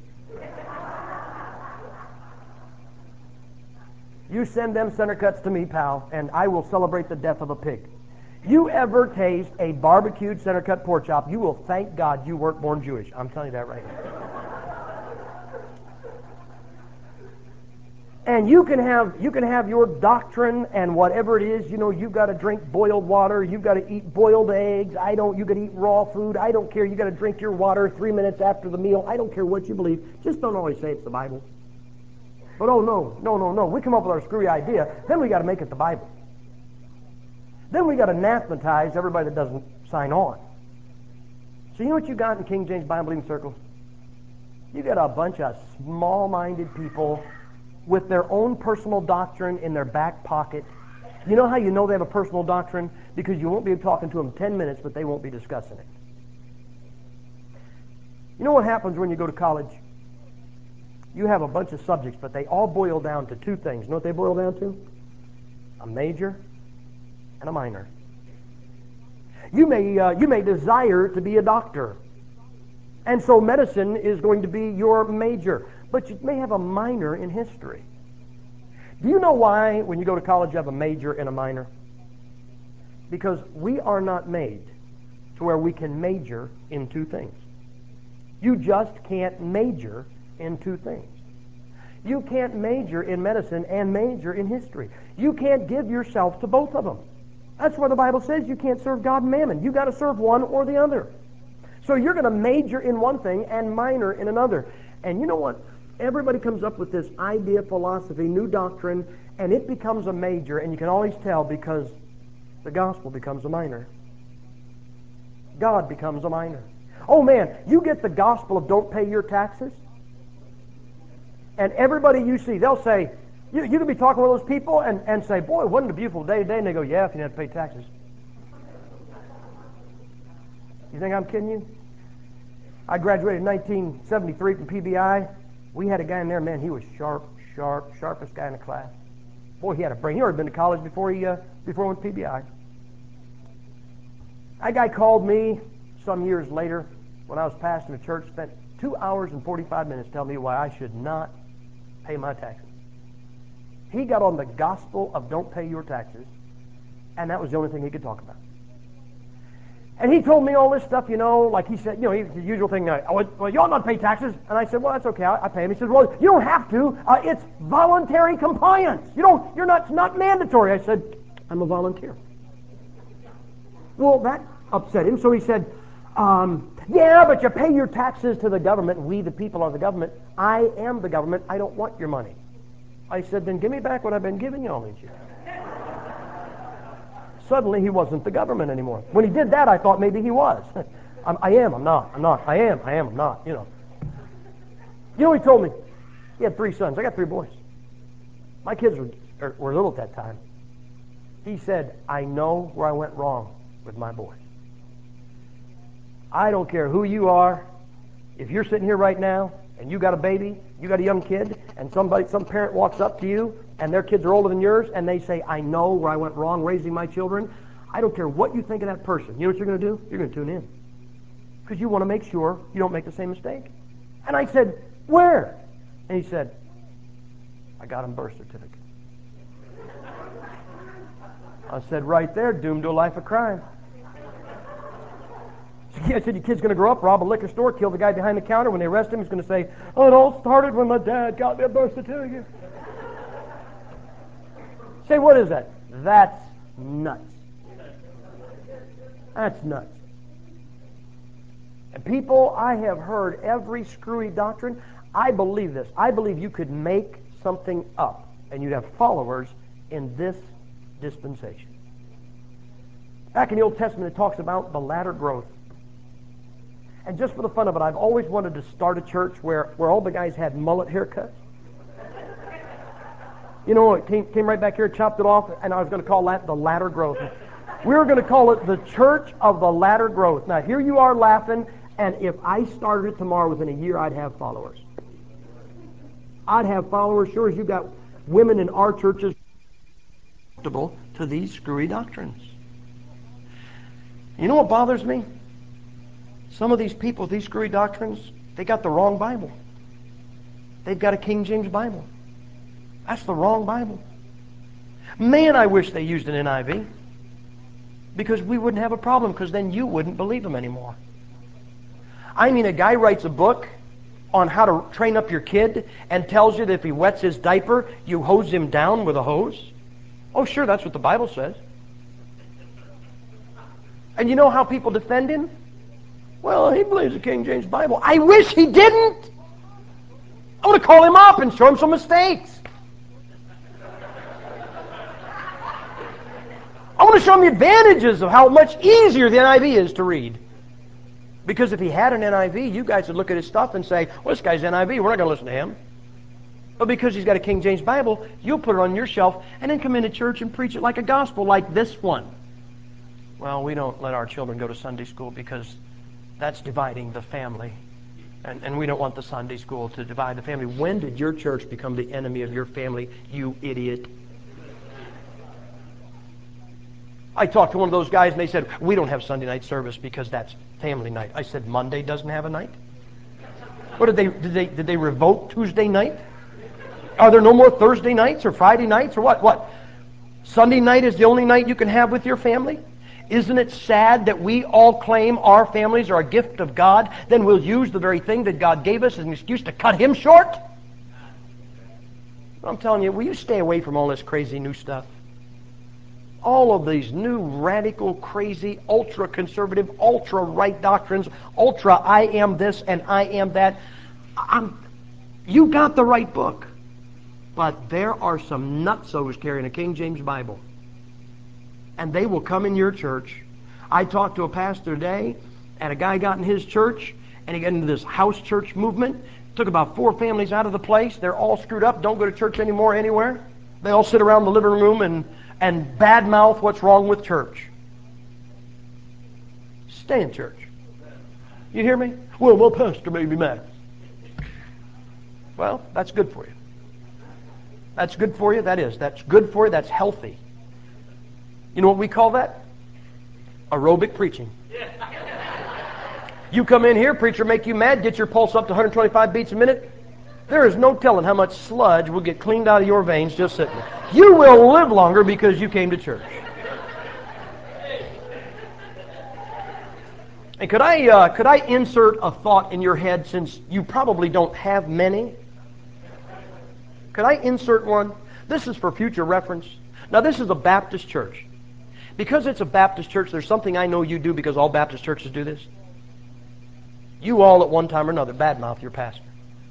You send them center cuts to me, pal, and I will celebrate the death of a pig. You ever taste a barbecued center cut pork chop, you will thank God you weren't born Jewish. I'm telling you that right now. And you can have you can have your doctrine and whatever it is. You know, you've got to drink boiled water. You've got to eat boiled eggs. I don't. You got to eat raw food. I don't care. You got to drink your water three minutes after the meal. I don't care what you believe. Just don't always say it's the Bible. But oh no, no, no, no. We come up with our screwy idea. Then we got to make it the Bible. Then we got to anathematize everybody that doesn't sign on. So you know what you got in King James Bible believing circles? You got a bunch of small-minded people with their own personal doctrine in their back pocket. You know how you know they have a personal doctrine? Because you won't be talking to them ten minutes, but they won't be discussing it. You know what happens when you go to college? You have a bunch of subjects, but they all boil down to two things. You know what they boil down to? A major and a minor. You may, uh, you may desire to be a doctor. And so medicine is going to be your major. But you may have a minor in history. Do you know why when you go to college you have a major and a minor? Because we are not made to where we can major in two things. You just can't major in two things. You can't major in medicine and major in history. You can't give yourself to both of them. That's why the Bible says you can't serve God and mammon. You got to serve one or the other. So you're going to major in one thing and minor in another. And you know what? Everybody comes up with this idea, philosophy, new doctrine, and it becomes a major, and you can always tell because the gospel becomes a minor. God becomes a minor. Oh man, you get the gospel of don't pay your taxes, and everybody you see, they'll say, you, you can be talking with those people and, and say, boy, wasn't it a beautiful day today? And they go, yeah, if you didn't have to pay taxes. You think I'm kidding you? I graduated in nineteen seventy-three from P B I. We had a guy in there, man, he was sharp, sharp, sharpest guy in the class. Boy, he had a brain. He already been to college before he, uh, before he went to P B I. That guy called me some years later when I was pastoring a church, spent two hours and forty-five minutes telling me why I should not pay my taxes. He got on the gospel of don't pay your taxes, and that was the only thing he could talk about. And he told me all this stuff, you know, like he said, you know, he, the usual thing, uh, oh, well, you ought not pay taxes. And I said, well, that's okay, I, I pay them. He said, well, you don't have to. Uh, it's voluntary compliance. You don't, you're not, it's not mandatory. I said, I'm a volunteer. Well, that upset him. So he said, um, yeah, but you pay your taxes to the government. We, the people, are the government. I am the government. I don't want your money. I said, then give me back what I've been giving you all these years. Suddenly he wasn't the government anymore. When he did that, I thought maybe he was. I'm, I am, I'm not, I'm not, I am, I am, I'm not, you know. You know, he told me, he had three sons. I got three boys. My kids were, were little at that time. He said, I know where I went wrong with my boys. I don't care who you are. If you're sitting here right now, and you got a baby, you got a young kid, and somebody, some parent walks up to you, and their kids are older than yours, and they say, I know where I went wrong raising my children. I don't care what you think of that person. You know what you're going to do? You're going to tune in. Because you want to make sure you don't make the same mistake. And I said, where? And he said, I got him birth certificate. I said, right there, doomed to a life of crime. I said, your kid's going to grow up, rob a liquor store, kill the guy behind the counter. When they arrest him, he's going to say, oh, it all started when my dad got me a birth certificate. Say, what is that? That's nuts. That's nuts. And people, I have heard every screwy doctrine. I believe this. I believe you could make something up, and you'd have followers in this dispensation. Back in the Old Testament, it talks about the latter growth. And just for the fun of it, I've always wanted to start a church where, where all the guys had mullet haircuts. You know, it came, came right back here, chopped it off, and I was going to call that the latter growth. We were going to call it the Church of the Latter Growth. Now, here you are laughing, and if I started it tomorrow, within a year, I'd have followers. I'd have followers, sure as you got women in our churches to these screwy doctrines. You know what bothers me? Some of these people, these screwy doctrines, they got the wrong Bible. They've got a King James Bible. That's the wrong Bible. Man, I wish they used an N I V. Because we wouldn't have a problem, because then you wouldn't believe them anymore. I mean, a guy writes a book on how to train up your kid and tells you that if he wets his diaper, you hose him down with a hose. Oh, sure, that's what the Bible says. And you know how people defend him? Well, he believes the King James Bible. I wish he didn't. I want to call him up and show him some mistakes. I want to show him the advantages of how much easier the N I V is to read. Because if he had an N I V, you guys would look at his stuff and say, well, this guy's N I V, we're not going to listen to him. But because he's got a King James Bible, you'll put it on your shelf and then come into church and preach it like a gospel, like this one. Well, we don't let our children go to Sunday school because that's dividing the family. And, and we don't want the Sunday school to divide the family. When did your church become the enemy of your family, you idiot? I talked to one of those guys and they said, we don't have Sunday night service because that's family night. I said, Monday doesn't have a night? What did they, did they, did they revoke Tuesday night? Are there no more Thursday nights or Friday nights or what? What? Sunday night is the only night you can have with your family? Isn't it sad that we all claim our families are a gift of God, then we'll use the very thing that God gave us as an excuse to cut Him short? I'm telling you, will you stay away from all this crazy new stuff? All of these new radical, crazy, ultra-conservative, ultra-right doctrines, ultra I am this and I am that. I'm, you got the right book. But there are some nutsos carrying a King James Bible. And they will come in your church. I talked to a pastor today, and a guy got in his church, and he got into this house church movement. Took about four families out of the place. They're all screwed up, don't go to church anymore anywhere. They all sit around the living room and, and badmouth what's wrong with church. Stay in church. You hear me? Well, my pastor made me mad. Well, that's good for you. That's good for you, that is. That's good for you, that's healthy. You know what we call that? Aerobic preaching. You come in here, preacher make you mad, get your pulse up to one hundred twenty-five beats a minute. There is no telling how much sludge will get cleaned out of your veins just sitting there. You will live longer because you came to church. And could I, uh, could I insert a thought in your head, since you probably don't have many? Could I insert one? This is for future reference. Now, this is a Baptist church. Because it's a Baptist church, there's something I know you do, because all Baptist churches do this. You all at one time or another badmouth your pastor.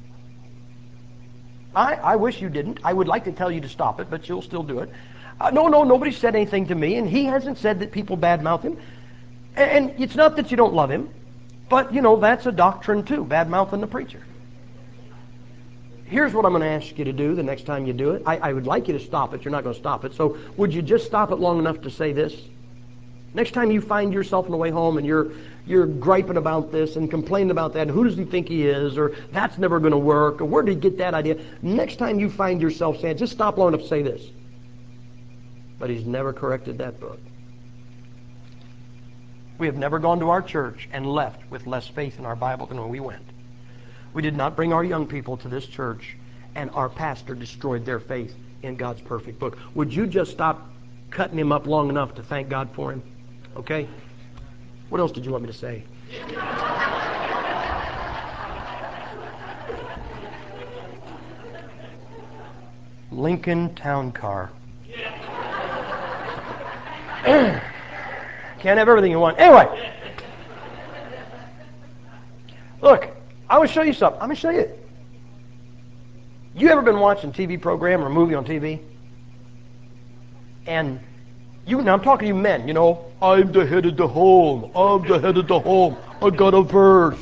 I, I wish you didn't. I would like to tell you to stop it, but you'll still do it. Uh, no, no, nobody said anything to me, and he hasn't said that people badmouth him. And, and it's not that you don't love him, but, you know, that's a doctrine too, badmouthing the preacher. Here's what I'm going to ask you to do the next time you do it. I, I would like you to stop it. You're not going to stop it. So would you just stop it long enough to say this? Next time you find yourself on the way home and you're you're griping about this and complaining about that, and who does he think he is, or that's never going to work, or where did he get that idea? Next time you find yourself saying, just stop long enough to say this. But he's never corrected that book. We have never gone to our church and left with less faith in our Bible than when we went. We did not bring our young people to this church, and our pastor destroyed their faith in God's perfect book. Would you just stop cutting him up long enough to thank God for him? Okay? What else did you want me to say? Lincoln Town Car. Can't have everything you want. Anyway. Look, I want to show you something. I'm going to show you. You ever been watching a T V program or a movie on T V? And you, now I'm talking to you men, you know, I'm the head of the home. I'm the head of the home. I got a verse.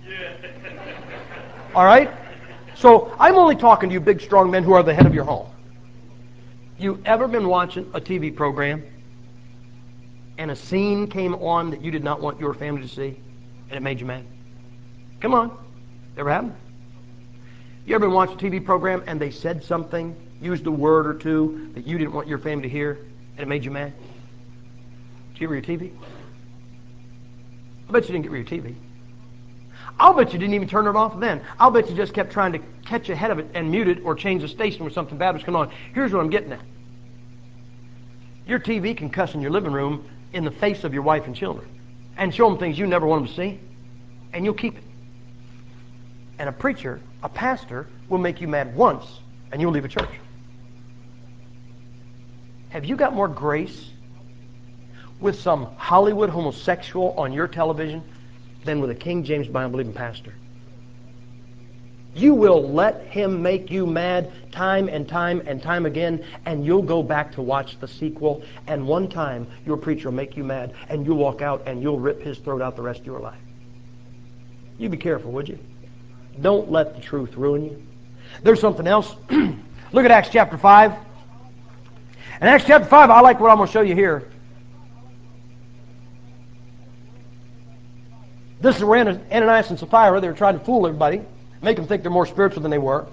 All right? So I'm only talking to you big, strong men who are the head of your home. You ever been watching a T V program and a scene came on that you did not want your family to see and it made you mad? Come on. Ever happened? You ever been watching a T V program and they said something, used a word or two that you didn't want your family to hear and it made you mad? Did you get rid of your T V? I bet you didn't get rid of your T V. I'll bet you didn't even turn it off then. I'll bet you just kept trying to catch ahead of it and mute it or change the station where something bad was going on. Here's what I'm getting at. Your T V can cuss in your living room in the face of your wife and children and show them things you never want them to see, and you'll keep it. And a preacher, a pastor, will make you mad once, and you'll leave a church. Have you got more grace with some Hollywood homosexual on your television than with a King James Bible-believing pastor? You will let him make you mad time and time and time again, and you'll go back to watch the sequel, and one time your preacher will make you mad, and you'll walk out and you'll rip his throat out the rest of your life. You be careful, would you? Don't let the truth ruin you. There's something else. Look at Acts chapter five. In Acts chapter five, I like what I'm going to show you here. This is where Ananias and Sapphira, they were trying to fool everybody, make them think they're more spiritual than they were.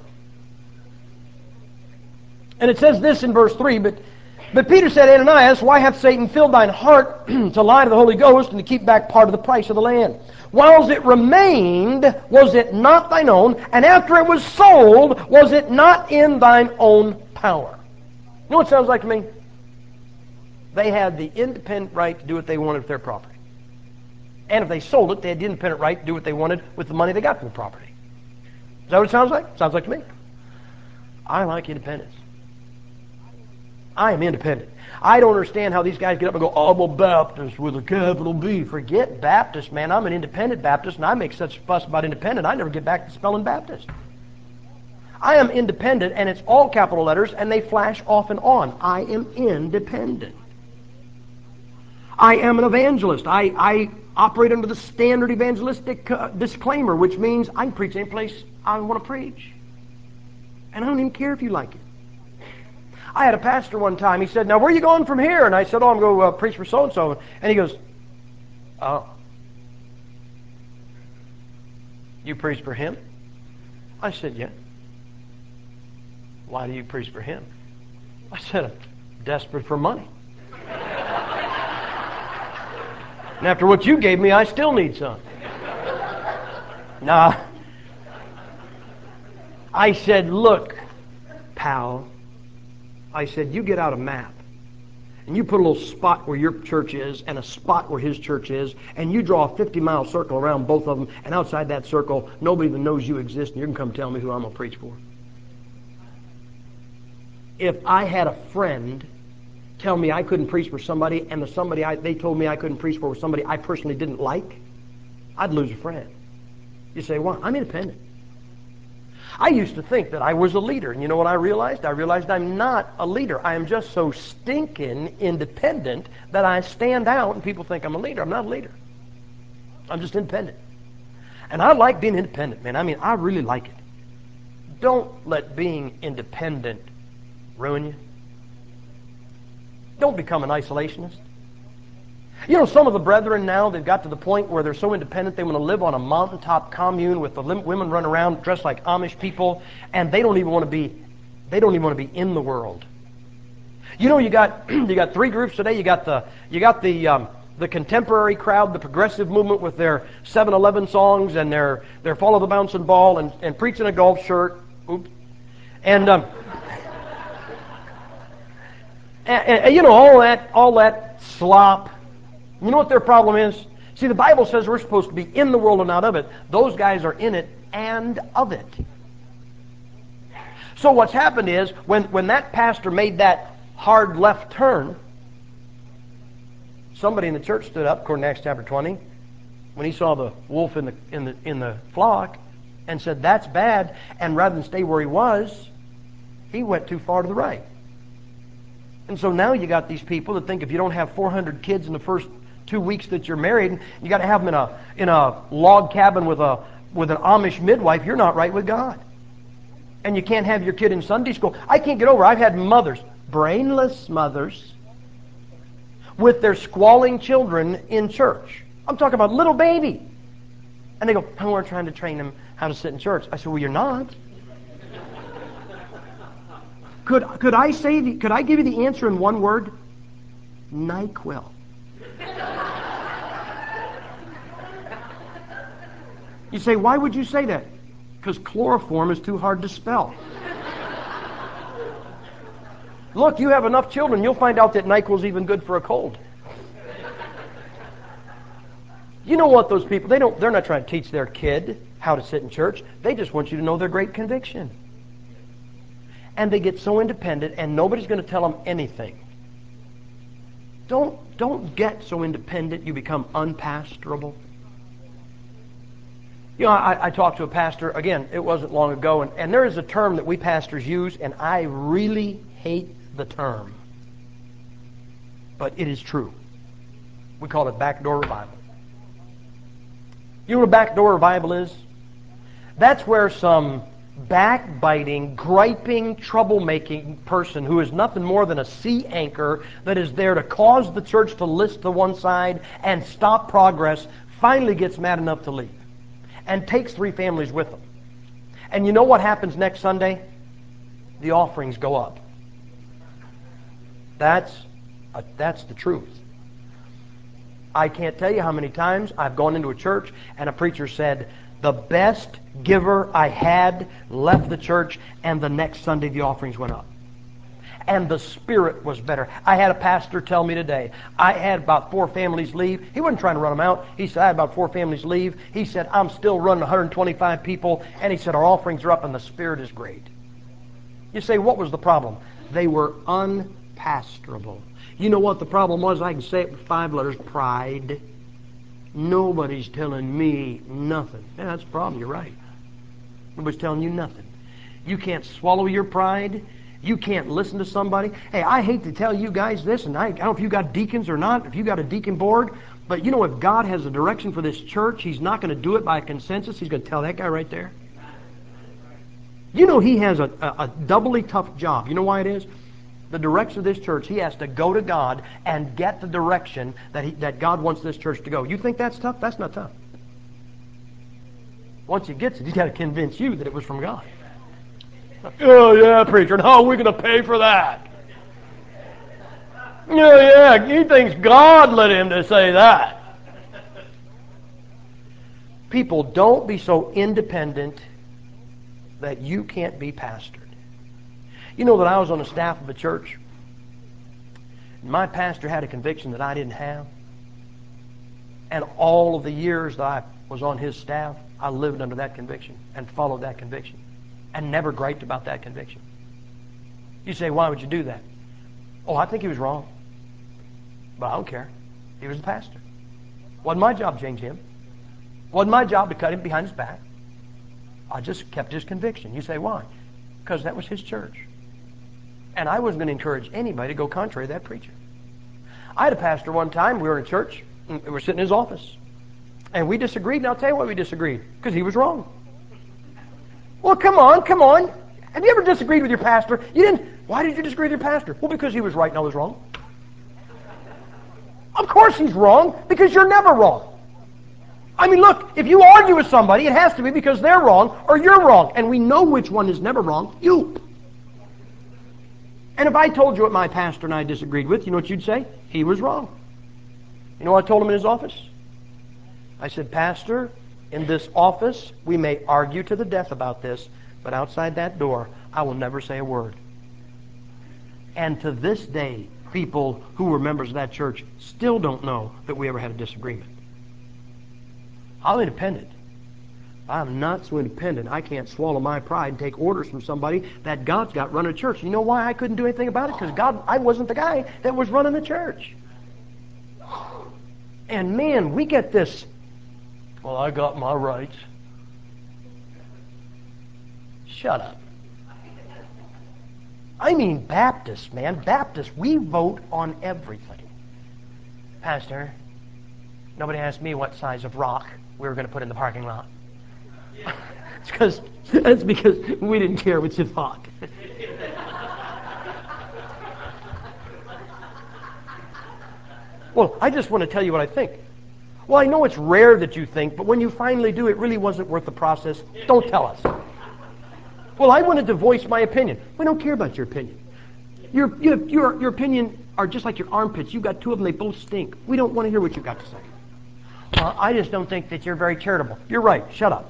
And it says this in verse three, but, but Peter said, Ananias, why hath Satan filled thine heart to lie to the Holy Ghost and to keep back part of the price of the land? Whiles it remained, was it not thine own? And after it was sold, was it not in thine own power? You know what it sounds like to me? They had the independent right to do what they wanted with their property. And if they sold it, they had the independent right to do what they wanted with the money they got from the property. Is that what it sounds like? Sounds like to me. I like independence. I am independent. I don't understand how these guys get up and go, I'm a Baptist with a capital B. Forget Baptist, man. I'm an independent Baptist, and I make such a fuss about independent, I never get back to spelling Baptist. I am independent, and it's all capital letters, and they flash off and on. I am independent. I am an evangelist. I, I operate under the standard evangelistic uh, disclaimer, which means I can preach any place I want to preach. And I don't even care if you like it. I had a pastor one time. He said, now where are you going from here? And I said, oh, I'm going to uh, preach for so-and-so. And he goes, oh. You preach for him? I said, yeah. Why do you preach for him? I said, I'm desperate for money. And after what you gave me, I still need some. Nah. I said, look, pal. I said, you get out a map, and you put a little spot where your church is and a spot where his church is, and you draw a fifty-mile circle around both of them, and outside that circle, nobody even knows you exist, and you can come tell me who I'm going to preach for. If I had a friend tell me I couldn't preach for somebody, and the somebody I, they told me I couldn't preach for was somebody I personally didn't like, I'd lose a friend. You say, well, I'm independent. I used to think that I was a leader, and you know what I realized? I realized I'm not a leader. I am just so stinking independent that I stand out and people think I'm a leader. I'm not a leader. I'm just independent. And I like being independent, man. I mean, I really like it. Don't let being independent ruin you. Don't become an isolationist. You know, some of the brethren now, they've got to the point where they're so independent they want to live on a mountaintop commune with the women run around dressed like Amish people, and they don't even want to be, they don't even want to be in the world. You know, you got you got three groups today. You got the you got the um, the contemporary crowd, the progressive movement with their seven eleven songs and their, their Follow the Bouncing Ball and, and preaching a golf shirt. Oops. And, um, and, and, you know, all that, all that slop. You know what their problem is? See, the Bible says we're supposed to be in the world and not of it. Those guys are in it and of it. So what's happened is, when, when that pastor made that hard left turn, somebody in the church stood up, according to Acts chapter twenty, when he saw the wolf in the, in the, in the flock, and said, that's bad, and rather than stay where he was, he went too far to the right. And so now you got these people that think if you don't have four hundred kids in the first two weeks that you're married, you got to have them in a, in a log cabin with, a, with an Amish midwife, you're not right with God. And you can't have your kid in Sunday school. I can't get over, I've had mothers, brainless mothers, with their squalling children in church. I'm talking about little baby. And they go, oh, we're trying to train them how to sit in church. I said, well, you're not. Could, could I say, the, could I give you the answer in one word? NyQuil. You say, why would you say that? Because chloroform is too hard to spell. Look, you have enough children, you'll find out that NyQuil is even good for a cold. You know what those people, they don't, they're not trying to teach their kid how to sit in church. They just want you to know their great conviction. And they get so independent, and nobody's going to tell them anything. Don't, don't get so independent you become unpastorable. You know, I, I talked to a pastor, again, it wasn't long ago, and, and there is a term that we pastors use, and I really hate the term. But it is true. We call it backdoor revival. You know what a backdoor revival is? That's where some backbiting, griping, troublemaking person who is nothing more than a sea anchor that is there to cause the church to list to one side and stop progress finally gets mad enough to leave and takes three families with them. And you know what happens next Sunday? The offerings go up. That's, a, that's the truth. I can't tell you how many times I've gone into a church and a preacher said, the best giver I had left the church, and the next Sunday the offerings went up. And the spirit was better. I had a pastor tell me today, I had about four families leave. He wasn't trying to run them out. He said, I had about four families leave. He said, I'm still running one hundred twenty-five people. And he said, our offerings are up and the spirit is great. You say, what was the problem? They were unpastorable. You know what the problem was? I can say it with five letters, pride. Nobody's telling me nothing. Yeah, that's the problem. You're right. Nobody's telling you nothing. You can't swallow your pride. You can't listen to somebody. Hey, I hate to tell you guys this, and I, I don't know if you got deacons or not, if you got a deacon board, but you know if God has a direction for this church, He's not going to do it by consensus. He's going to tell that guy right there. You know He has a, a, a doubly tough job. You know why it is? The direction of this church, he has to go to God and get the direction that, he, that God wants this church to go. You think that's tough? That's not tough. Once he gets it, he's got to convince you that it was from God. Oh, yeah, preacher, and how are we going to pay for that? Yeah, yeah, he thinks God led him to say that. People, don't be so independent that you can't be pastored. You know that I was on the staff of a church. My pastor had a conviction that I didn't have. And all of the years that I was on his staff, I lived under that conviction and followed that conviction and never griped about that conviction. You say, why would you do that? Oh, I think he was wrong. But I don't care. He was the pastor. Wasn't my job to change him. Wasn't my job to cut him behind his back. I just kept his conviction. You say, why? Because that was his church. And I wasn't going to encourage anybody to go contrary to that preacher. I had a pastor one time, we were in a church, and we were sitting in his office. And we disagreed, and I'll tell you why we disagreed. Because he was wrong. Well, come on, come on. Have you ever disagreed with your pastor? You didn't. Why did you disagree with your pastor? Well, because he was right and I was wrong. Of course he's wrong, because you're never wrong. I mean, look, if you argue with somebody, it has to be because they're wrong or you're wrong. And we know which one is never wrong. You. And if I told you what my pastor and I disagreed with, you know what you'd say? He was wrong. You know what I told him in his office? I said, Pastor, in this office, we may argue to the death about this, but outside that door, I will never say a word. And to this day, people who were members of that church still don't know that we ever had a disagreement. I'm independent. I'm not so independent. I can't swallow my pride and take orders from somebody that God's got running a church. You know why I couldn't do anything about it? Because God, I wasn't the guy that was running the church. And man, we get this, well, I got my rights. Shut up. I mean Baptists, man. Baptists, we vote on everything. Pastor, nobody asked me what size of rock we were going to put in the parking lot. It's because that's because we didn't care what you thought. Well, I just want to tell you what I think. Well, I know it's rare that you think, but when you finally do, it really wasn't worth the process. Don't tell us. Well, I wanted to voice my opinion. We don't care about your opinion. Your, your, your, your opinion are just like your armpits. You've got two of them, they both stink. We don't want to hear what you've got to say. Well, I just don't think that you're very charitable. You're right. Shut up.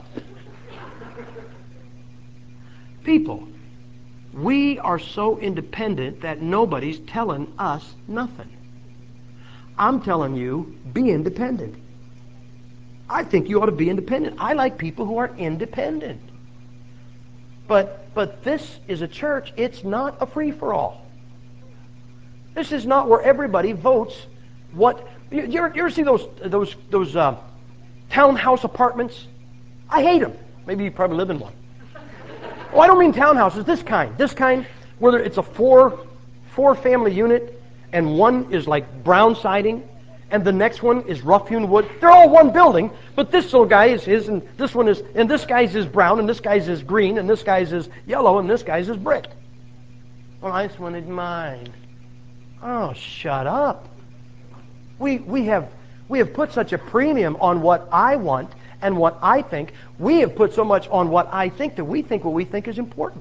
People, we are so independent that nobody's telling us nothing. I'm telling you, be independent. I think you ought to be independent. I like people who are independent. But but this is a church. It's not a free-for-all. This is not where everybody votes what... You, you, ever, you ever see those those those uh, townhouse apartments? I hate them. Maybe you probably live in one. Oh, I don't mean townhouses. This kind. This kind where it's a four four family unit and one is like brown siding and the next one is rough-hewn wood. They're all one building, but this little guy is his, and this one is, and this guy's is brown, and this guy's is green, and this guy's is yellow, and this guy's is brick. Well, this one is mine. Oh, shut up. We we have we have put such a premium on what I want and what I think. We have put so much on what I think that we think what we think is important.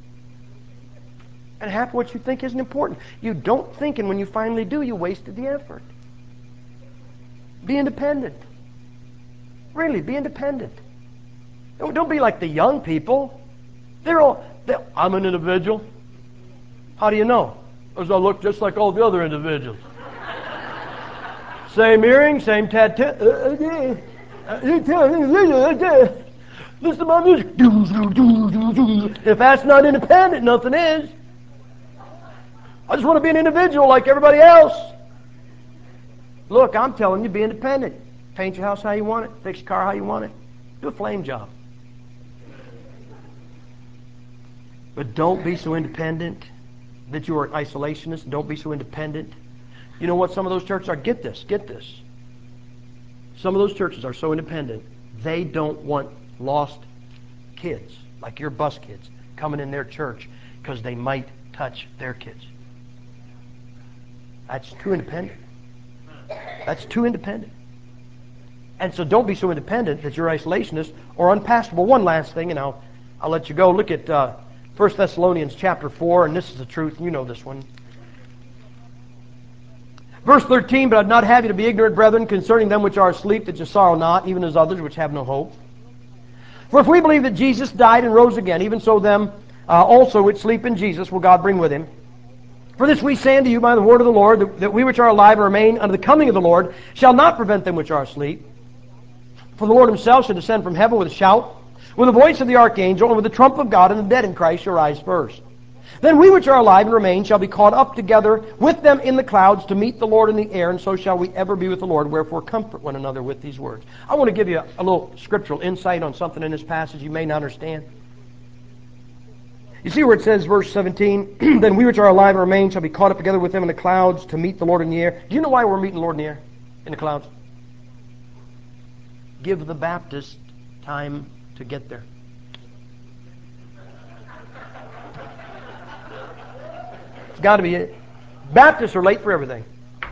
And half of what you think isn't important. You don't think, and when you finally do, you wasted the effort. Be independent. Really, be independent. Don't, don't be like the young people. They're all, they're, I'm an individual. How do you know? Because I look just like all the other individuals. Same earring, same tattoo. Uh, okay. Uh, listen to my music. If that's not independent, nothing is. I just want to be an individual like everybody else. Look, I'm telling you, be independent. Paint your house how you want it. Fix your car how you want it. Do a flame job. But don't be so independent that you are an isolationist. Don't be so independent. You know what some of those churches are? Get this, get this. Some of those churches are so independent, they don't want lost kids, like your bus kids, coming in their church because they might touch their kids. That's too independent. That's too independent. And so don't be so independent that you're isolationist or unpastoral. One last thing, and I'll, I'll let you go. Look at uh, First Thessalonians chapter four, and this is the truth. You know this one. Verse thirteen, but I'd not have you to be ignorant, brethren, concerning them which are asleep, that you sorrow not, even as others which have no hope. For if we believe that Jesus died and rose again, even so them uh, also which sleep in Jesus will God bring with him. For this we say unto you by the word of the Lord, that, that we which are alive and remain unto the coming of the Lord shall not prevent them which are asleep. For the Lord himself shall descend from heaven with a shout, with the voice of the archangel, and with the trump of God, and the dead in Christ shall rise first. Then we which are alive and remain shall be caught up together with them in the clouds to meet the Lord in the air, and so shall we ever be with the Lord. Wherefore comfort one another with these words. I want to give you a, a little scriptural insight on something in this passage you may not understand. You see where it says, verse seventeen, then we which are alive and remain shall be caught up together with them in the clouds to meet the Lord in the air. Do you know why we're meeting the Lord in the air? In the clouds? Give the Baptist time to get there. It's got to be it. Baptists are late for everything.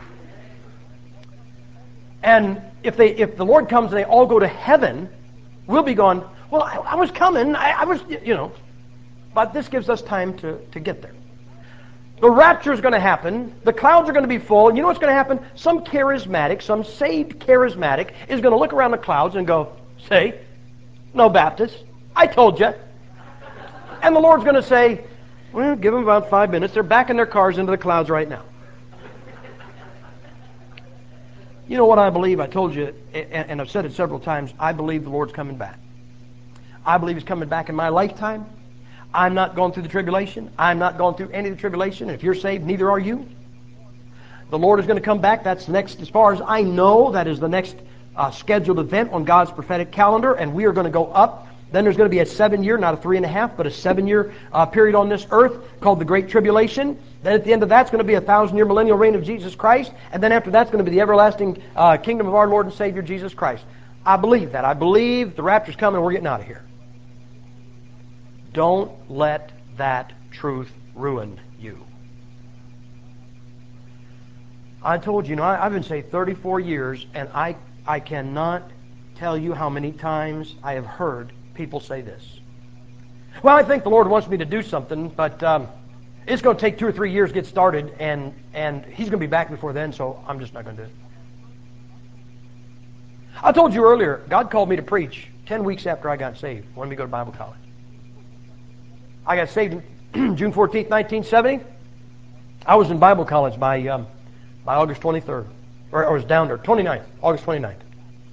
And if they, if the Lord comes and they all go to heaven, we'll be going, well, I, I was coming. I, I was, you know. But this gives us time to, to get there. The rapture is going to happen. The clouds are going to be full. And you know what's going to happen? Some charismatic, some saved charismatic is going to look around the clouds and go, say, no Baptist. I told you. And the Lord's going to say, well, give them about five minutes. They're backing their cars into the clouds right now. You know what I believe? I told you, and I've said it several times, I believe the Lord's coming back. I believe He's coming back in my lifetime. I'm not going through the tribulation. I'm not going through any of the tribulation. And if you're saved, neither are you. The Lord is going to come back. That's next, as far as I know, that is the next uh, scheduled event on God's prophetic calendar. And we are going to go up. Then there's going to be a seven-year, not a three and a half, but a seven-year uh, period on this earth called the Great Tribulation. Then at the end of that's going to be a thousand-year millennial reign of Jesus Christ. And then after that's going to be the everlasting uh, kingdom of our Lord and Savior, Jesus Christ. I believe that. I believe the rapture's coming and we're getting out of here. Don't let that truth ruin you. I told you, you know, I, I've been saved thirty-four years, and I, I cannot tell you how many times I have heard people say this. Well, I think the Lord wants me to do something, but um, it's going to take two or three years to get started, and, and He's going to be back before then, so I'm just not going to do it. I told you earlier, God called me to preach ten weeks after I got saved, wanted me to go to Bible college. I got saved June fourteenth, nineteen seventy. I was in Bible college by um, by August twenty-third. Or I was down there, twenty-ninth, August twenty-ninth.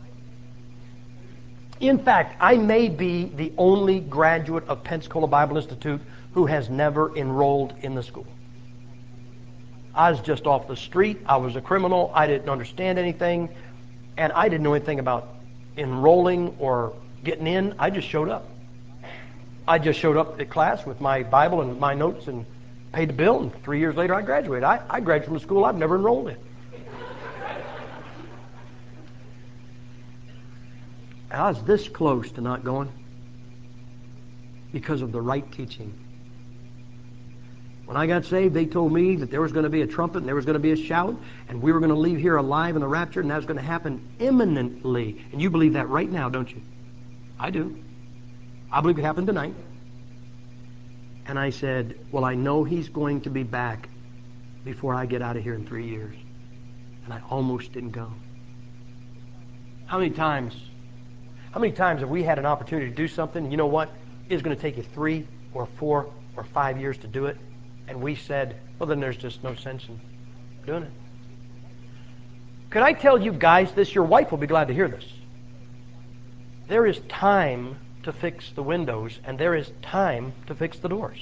In fact, I may be the only graduate of Pensacola Bible Institute who has never enrolled in the school. I was just off the street. I was a criminal. I didn't understand anything. And I didn't know anything about enrolling or getting in. I just showed up. I just showed up at class with my Bible and my notes and paid the bill, and three years later I graduated. I, I graduated from a school I've never enrolled in. I was this close to not going because of the right teaching. When I got saved, they told me that there was going to be a trumpet and there was going to be a shout, and we were going to leave here alive in the rapture, and that was going to happen imminently. And you believe that right now, don't you? I do. I believe it happened tonight. And I said, well, I know He's going to be back before I get out of here in three years. And I almost didn't go. How many times, how many times have we had an opportunity to do something, and you know what? It's going to take you three or four or five years to do it. And we said, well, then there's just no sense in doing it. Could I tell you guys this? Your wife will be glad to hear this. There is time to fix the windows, and there is time to fix the doors.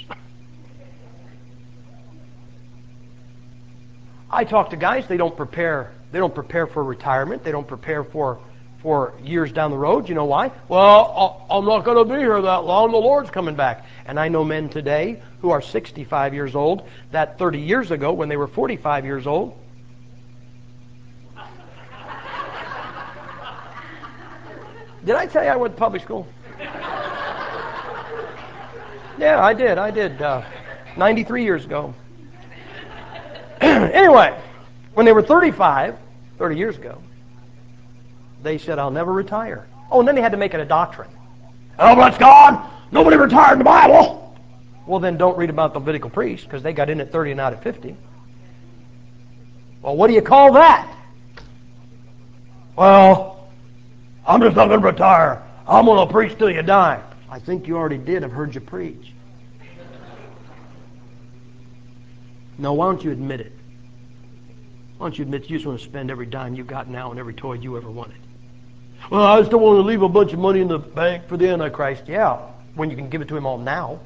I talk to guys, they don't prepare, they don't prepare for retirement, they don't prepare for for years down the road. You know why? Well, I'm not going to be here that long, the Lord's coming back. And I know men today who are sixty-five years old that thirty years ago, when they were forty-five years old, did I tell you I went to public school? Yeah, I did. I did. Uh, ninety-three years ago. Anyway, when they were thirty-five, thirty years ago, they said, I'll never retire. Oh, and then they had to make it a doctrine. Oh, bless God, nobody retired in the Bible. Well, then don't read about the Levitical priests, because they got in at thirty and out at fifty. Well, what do you call that? Well, I'm just not going to retire. I'm going to preach till you die. I think you already did. I've heard you preach. No, why don't you admit it? Why don't you admit you just want to spend every dime you got now and every toy you ever wanted? Well, I just don't want to leave a bunch of money in the bank for the Antichrist. Yeah, when you can give it to him all now.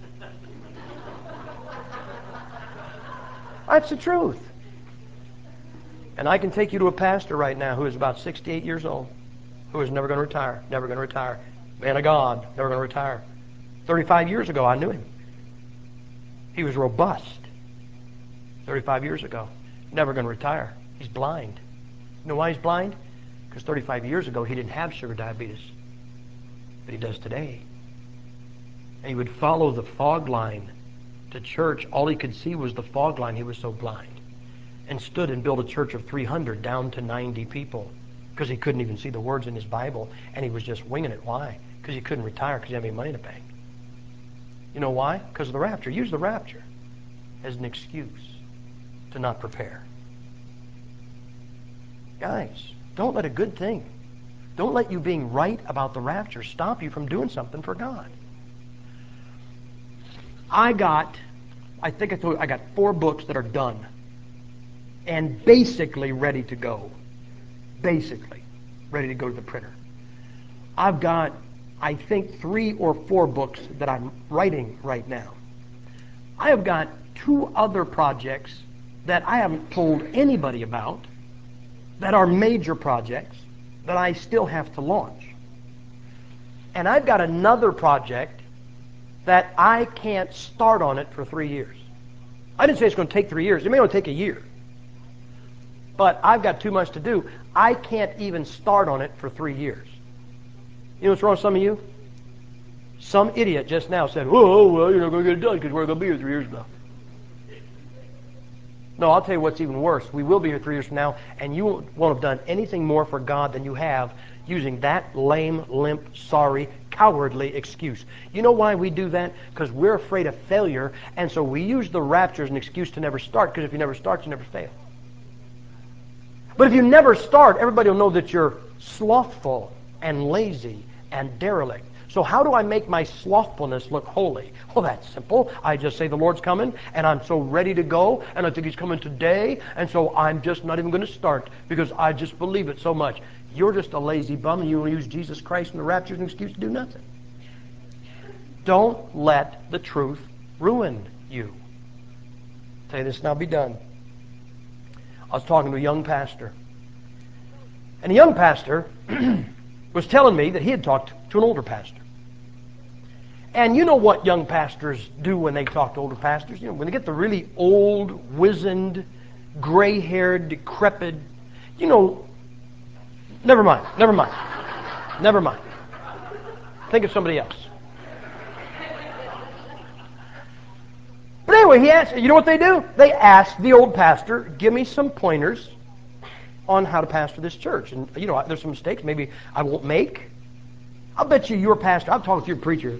That's the truth. And I can take you to a pastor right now who is about sixty-eight years old, who is never going to retire, never going to retire. Man of God, never going to retire. thirty-five years ago, I knew him. He was robust. thirty-five years ago, never going to retire. He's blind. You know why he's blind? Because thirty-five years ago, he didn't have sugar diabetes. But he does today. And he would follow the fog line to church. All he could see was the fog line. He was so blind. And stood and built a church of three hundred down to ninety people. Because he couldn't even see the words in his Bible. And he was just winging it. Why? Because he couldn't retire because he didn't have any money in the bank. You know why? Because of the rapture. Use the rapture. as an excuse to not prepare. Guys, don't let a good thing, don't let you being right about the rapture stop you from doing something for God. I got, I think I told you, I got four books that are done and basically ready to go. Basically ready to go to the printer. I've got, I think, three or four books that I'm writing right now. I have got two other projects that I haven't told anybody about that are major projects that I still have to launch. And I've got another project that I can't start on it for three years. I didn't say it's going to take three years. It may only take a year. But I've got too much to do. I can't even start on it for three years. You know what's wrong with some of you? Some idiot just now said, oh, well, you're not going to get it done because we're going to be here three years from now. No, I'll tell you what's even worse. We will be here three years from now, and you won't have done anything more for God than you have using that lame, limp, sorry, cowardly excuse. You know why we do that? Because we're afraid of failure, and so we use the rapture as an excuse to never start, because if you never start, you never fail. But if you never start, everybody will know that you're slothful and lazy and derelict. So how do I make my slothfulness look holy? Well, that's simple. I just say the Lord's coming, and I'm so ready to go, and I think He's coming today, and so I'm just not even going to start because I just believe it so much. You're just a lazy bum, and you will use Jesus Christ and the rapture as an excuse to do nothing. Don't let the truth ruin you. I'll tell you this, and I'll be done. I was talking to a young pastor, and a young pastor was telling me that he had talked to an older pastor. And you know what young pastors do when they talk to older pastors? You know, when they get the really old, wizened, gray-haired, decrepit, you know, never mind, never mind, never mind. Think of somebody else. But anyway, he asked, you know what they do? They ask the old pastor, give me some pointers on how to pastor this church. And, you know, there's some mistakes maybe I won't make. I'll bet you your pastor, I've talked to your preacher,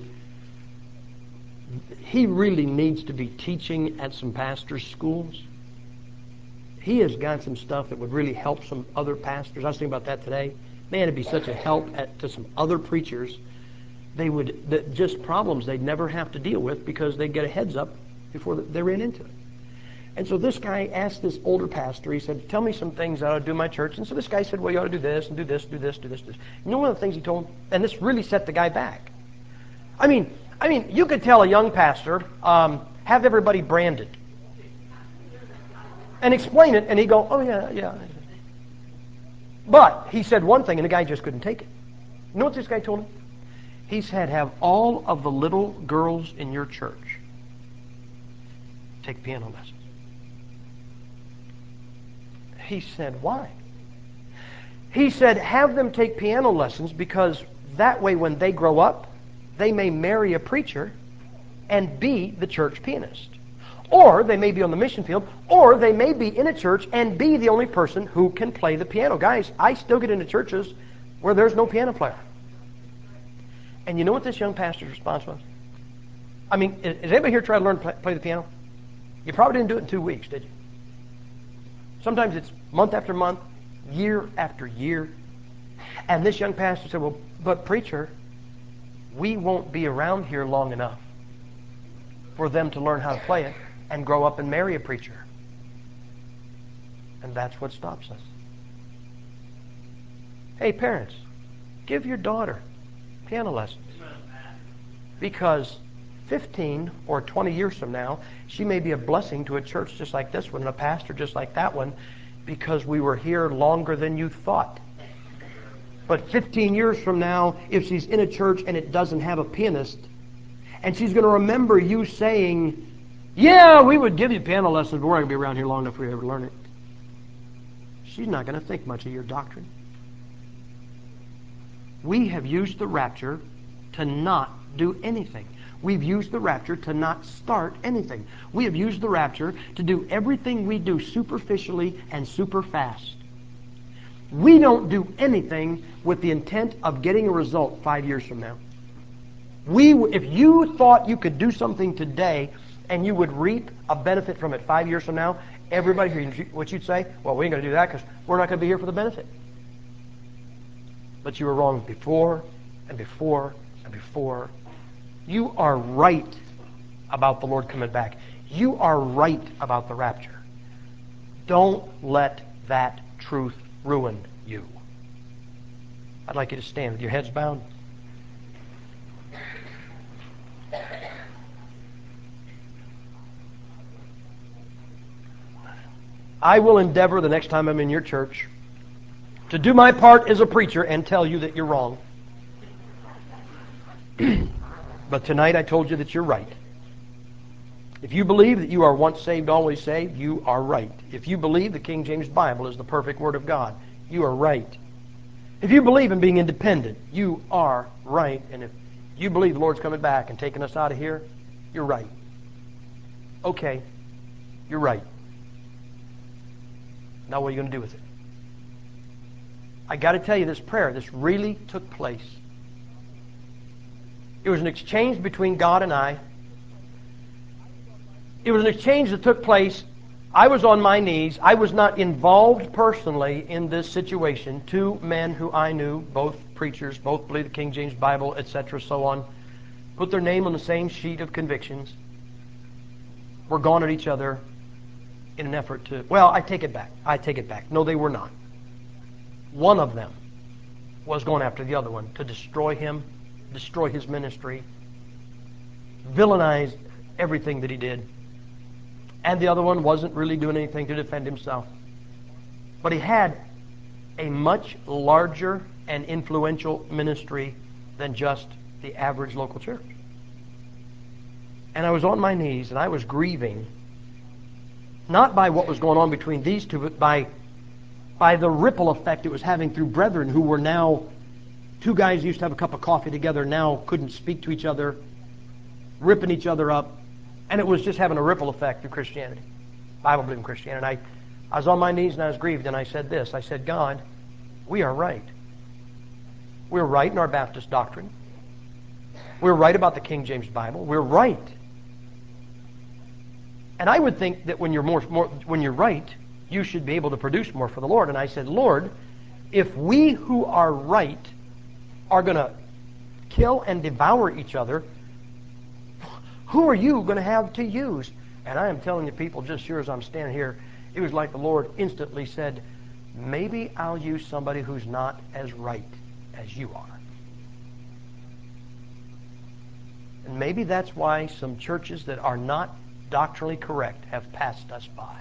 he really needs to be teaching at some pastors' schools. He has got some stuff that would really help some other pastors. I was thinking about that today. Man, it'd be such a help at, to some other preachers. They would, that just problems they'd never have to deal with because they'd get a heads up before they ran into it. And so this guy asked this older pastor, he said, tell me some things I ought to do in my church. And so this guy said, well, you ought to do this, and do this, do this, do this, do this. You know one of the things he told him? And this really set the guy back. I mean, I mean, you could tell a young pastor, um, have everybody branded. And explain it, and he'd go, oh, yeah, yeah. But he said one thing, and the guy just couldn't take it. You know what this guy told him? He said, have all of the little girls in your church take piano lessons. He said, why? He said, have them take piano lessons because that way when they grow up, they may marry a preacher and be the church pianist. Or they may be on the mission field, or they may be in a church and be the only person who can play the piano. Guys, I still get into churches where there's no piano player. And you know what this young pastor's response was? I mean, is anybody here trying to learn to play the piano? You probably didn't do it in two weeks, did you? Sometimes it's month after month, year after year. And this young pastor said, well, but preacher, we won't be around here long enough for them to learn how to play it and grow up and marry a preacher. And that's what stops us. Hey, parents, give your daughter piano lessons. Because fifteen or twenty years from now, she may be a blessing to a church just like this one and a pastor just like that one because we were here longer than you thought. But fifteen years from now, if she's in a church and it doesn't have a pianist, and she's going to remember you saying, yeah, we would give you piano lessons, but we're not going to be around here long enough for you to ever learn it. She's not going to think much of your doctrine. We have used the rapture to not do anything. We've used the rapture to not start anything. We have used the rapture to do everything we do superficially and super fast. We don't do anything with the intent of getting a result five years from now. We, if you thought you could do something today and you would reap a benefit from it five years from now, everybody here, what you'd say, well, we ain't going to do that because we're not going to be here for the benefit. But you were wrong before and before and before. You are right about the Lord coming back. You are right about the rapture. Don't let that truth ruin you. I'd like you to stand with your heads bowed. I will endeavor the next time I'm in your church to do my part as a preacher and tell you that you're wrong. But tonight I told you that you're right. If you believe that you are once saved, always saved, you are right. If you believe the King James Bible is the perfect Word of God, you are right. If you believe in being independent, you are right. And if you believe the Lord's coming back and taking us out of here, you're right. Okay, you're right. Now what are you going to do with it? I got to tell you, this prayer, this really took place. It was an exchange between God and I. It was an exchange that took place. I was on my knees. I was not involved personally in this situation. Two men who I knew, both preachers, both believed the King James Bible, et cetera, so on, put their name on the same sheet of convictions, were gone at each other in an effort to, well, I take it back. I take it back. No, they were not. One of them was going after the other one to destroy him, destroy his ministry, villainize everything that he did. And the other one wasn't really doing anything to defend himself. But he had a much larger and influential ministry than just the average local church. And I was on my knees and I was grieving, not by what was going on between these two, but by, by the ripple effect it was having through brethren who were now, two guys who used to have a cup of coffee together, now couldn't speak to each other, ripping each other up. And it was just having a ripple effect through Christianity, Bible-believing Christianity. And I, I was on my knees and I was grieved, and I said this. I said, God, we are right. We're right in our Baptist doctrine. We're right about the King James Bible. We're right. And I would think that when you're more, more when you're right, you should be able to produce more for the Lord. And I said, Lord, if we who are right are going to kill and devour each other, who are you going to have to use? And I am telling you, people, just sure as I'm standing here, it was like the Lord instantly said, maybe I'll use somebody who's not as right as you are. And maybe that's why some churches that are not doctrinally correct have passed us by.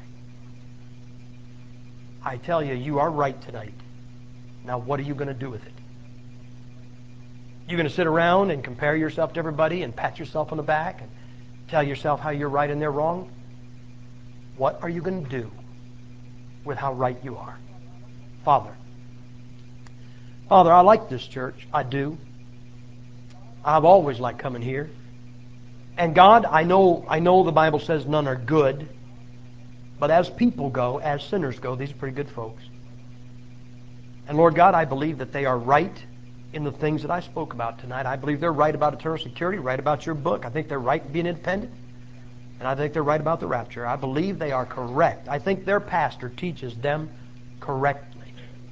I tell you, you are right tonight. Now what are you going to do with it? You're going to sit around and compare yourself to everybody and pat yourself on the back and tell yourself how you're right and they're wrong? What are you going to do with how right you are? Father, Father, I like this church. I do. I've always liked coming here. And God, I know, I know the Bible says none are good, but as people go, as sinners go, these are pretty good folks. And Lord God, I believe that they are right in the things that I spoke about tonight. I believe they're right about eternal security, right about your book. I think they're right in being independent. And I think they're right about the rapture. I believe they are correct. I think their pastor teaches them correctly.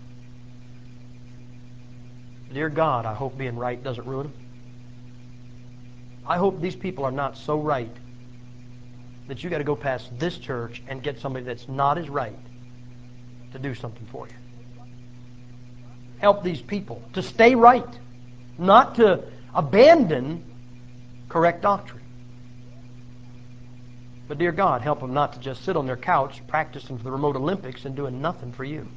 Dear God, I hope being right doesn't ruin them. I hope these people are not so right that you got to go past this church and get somebody that's not as right to do something for you. Help these people to stay right, not to abandon correct doctrine. But dear God, help them not to just sit on their couch practicing for the remote Olympics and doing nothing for you.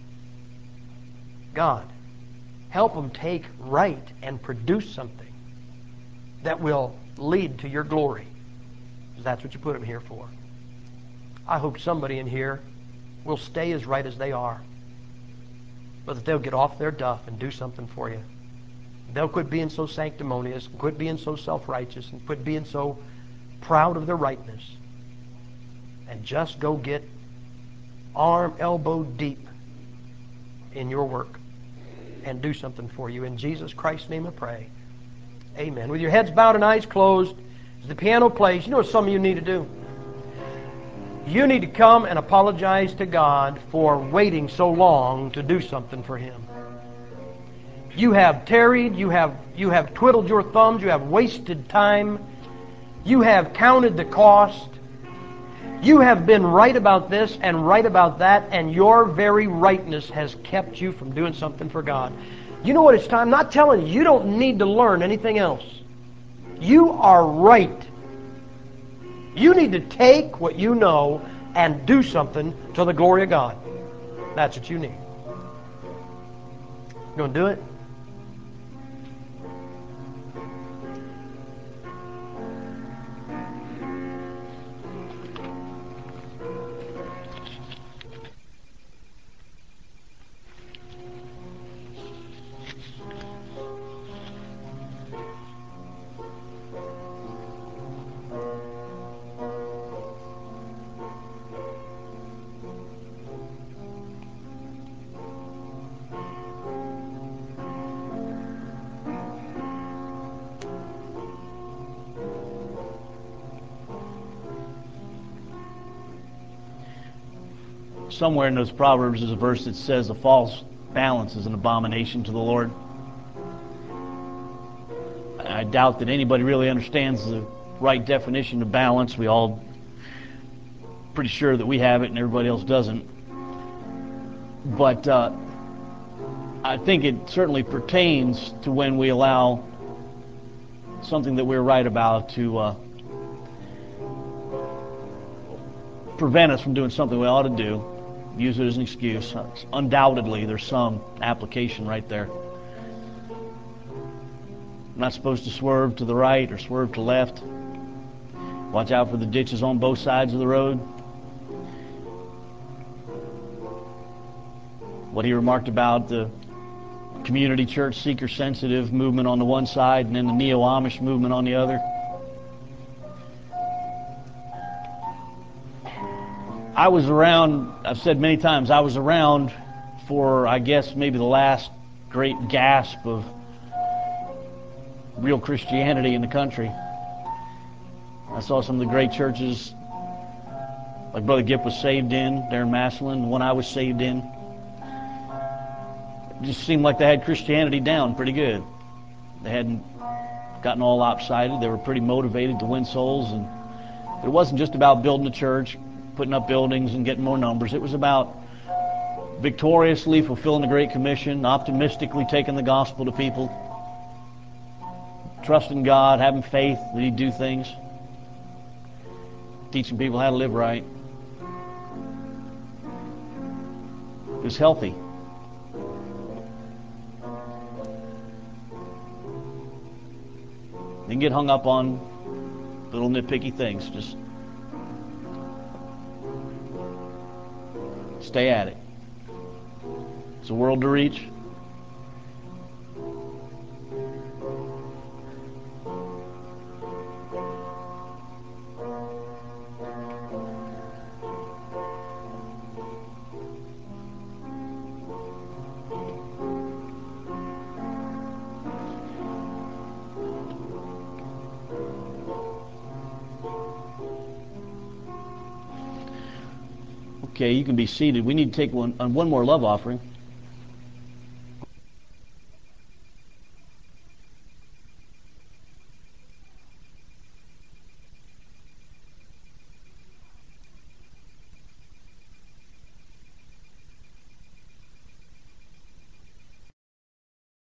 God, help them take right and produce something that will lead to your glory, because that's what you put them here for. I hope somebody in here will stay as right as they are, but that they'll get off their duff and do something for you. They'll quit being so sanctimonious, and quit being so self-righteous, and quit being so proud of their rightness, and just go get arm, elbow deep in your work and do something for you. In Jesus Christ's name I pray. Amen. With your heads bowed and eyes closed, As the piano plays, you know what some of you need to do? You need to come and apologize to God for waiting so long to do something for Him. You have tarried, you have, you have twiddled your thumbs, you have wasted time, you have counted the cost, you have been right about this and right about that, and your very rightness has kept you from doing something for God. You know what it's time? I'm not telling you, you don't need to learn anything else. You are right. You need to take what you know and do something to the glory of God. That's what you need. You going to do it? Somewhere in those Proverbs is a verse that says a false balance is an abomination to the Lord. I doubt that anybody really understands the right definition of balance. We all pretty sure that we have it and everybody else doesn't. But uh, I think it certainly pertains to when we allow something that we're right about to uh, prevent us from doing something we ought to do. Use it as an excuse. Undoubtedly, there's some application right there. I'm not supposed to swerve to the right or swerve to left. Watch out for the ditches on both sides of the road. What he remarked about the community church seeker-sensitive movement on the one side and then the neo-Amish movement on the other. I was around, I've said many times, I was around for, I guess, maybe the last great gasp of real Christianity in the country. I saw some of the great churches, like Brother Gipp was saved in there in Massillon, the one I was saved in. It just seemed like they had Christianity down pretty good. They hadn't gotten all lopsided. They were pretty motivated to win souls, and it wasn't just about building a church, putting up buildings and getting more numbers. It was about victoriously fulfilling the Great Commission, optimistically taking the gospel to people, trusting God, having faith that He'd do things, teaching people how to live right. It was healthy. You can get hung up on little nitpicky things. Just stay at it. It's a world to reach. Okay, you can be seated. We need to take one, uh, one more love offering.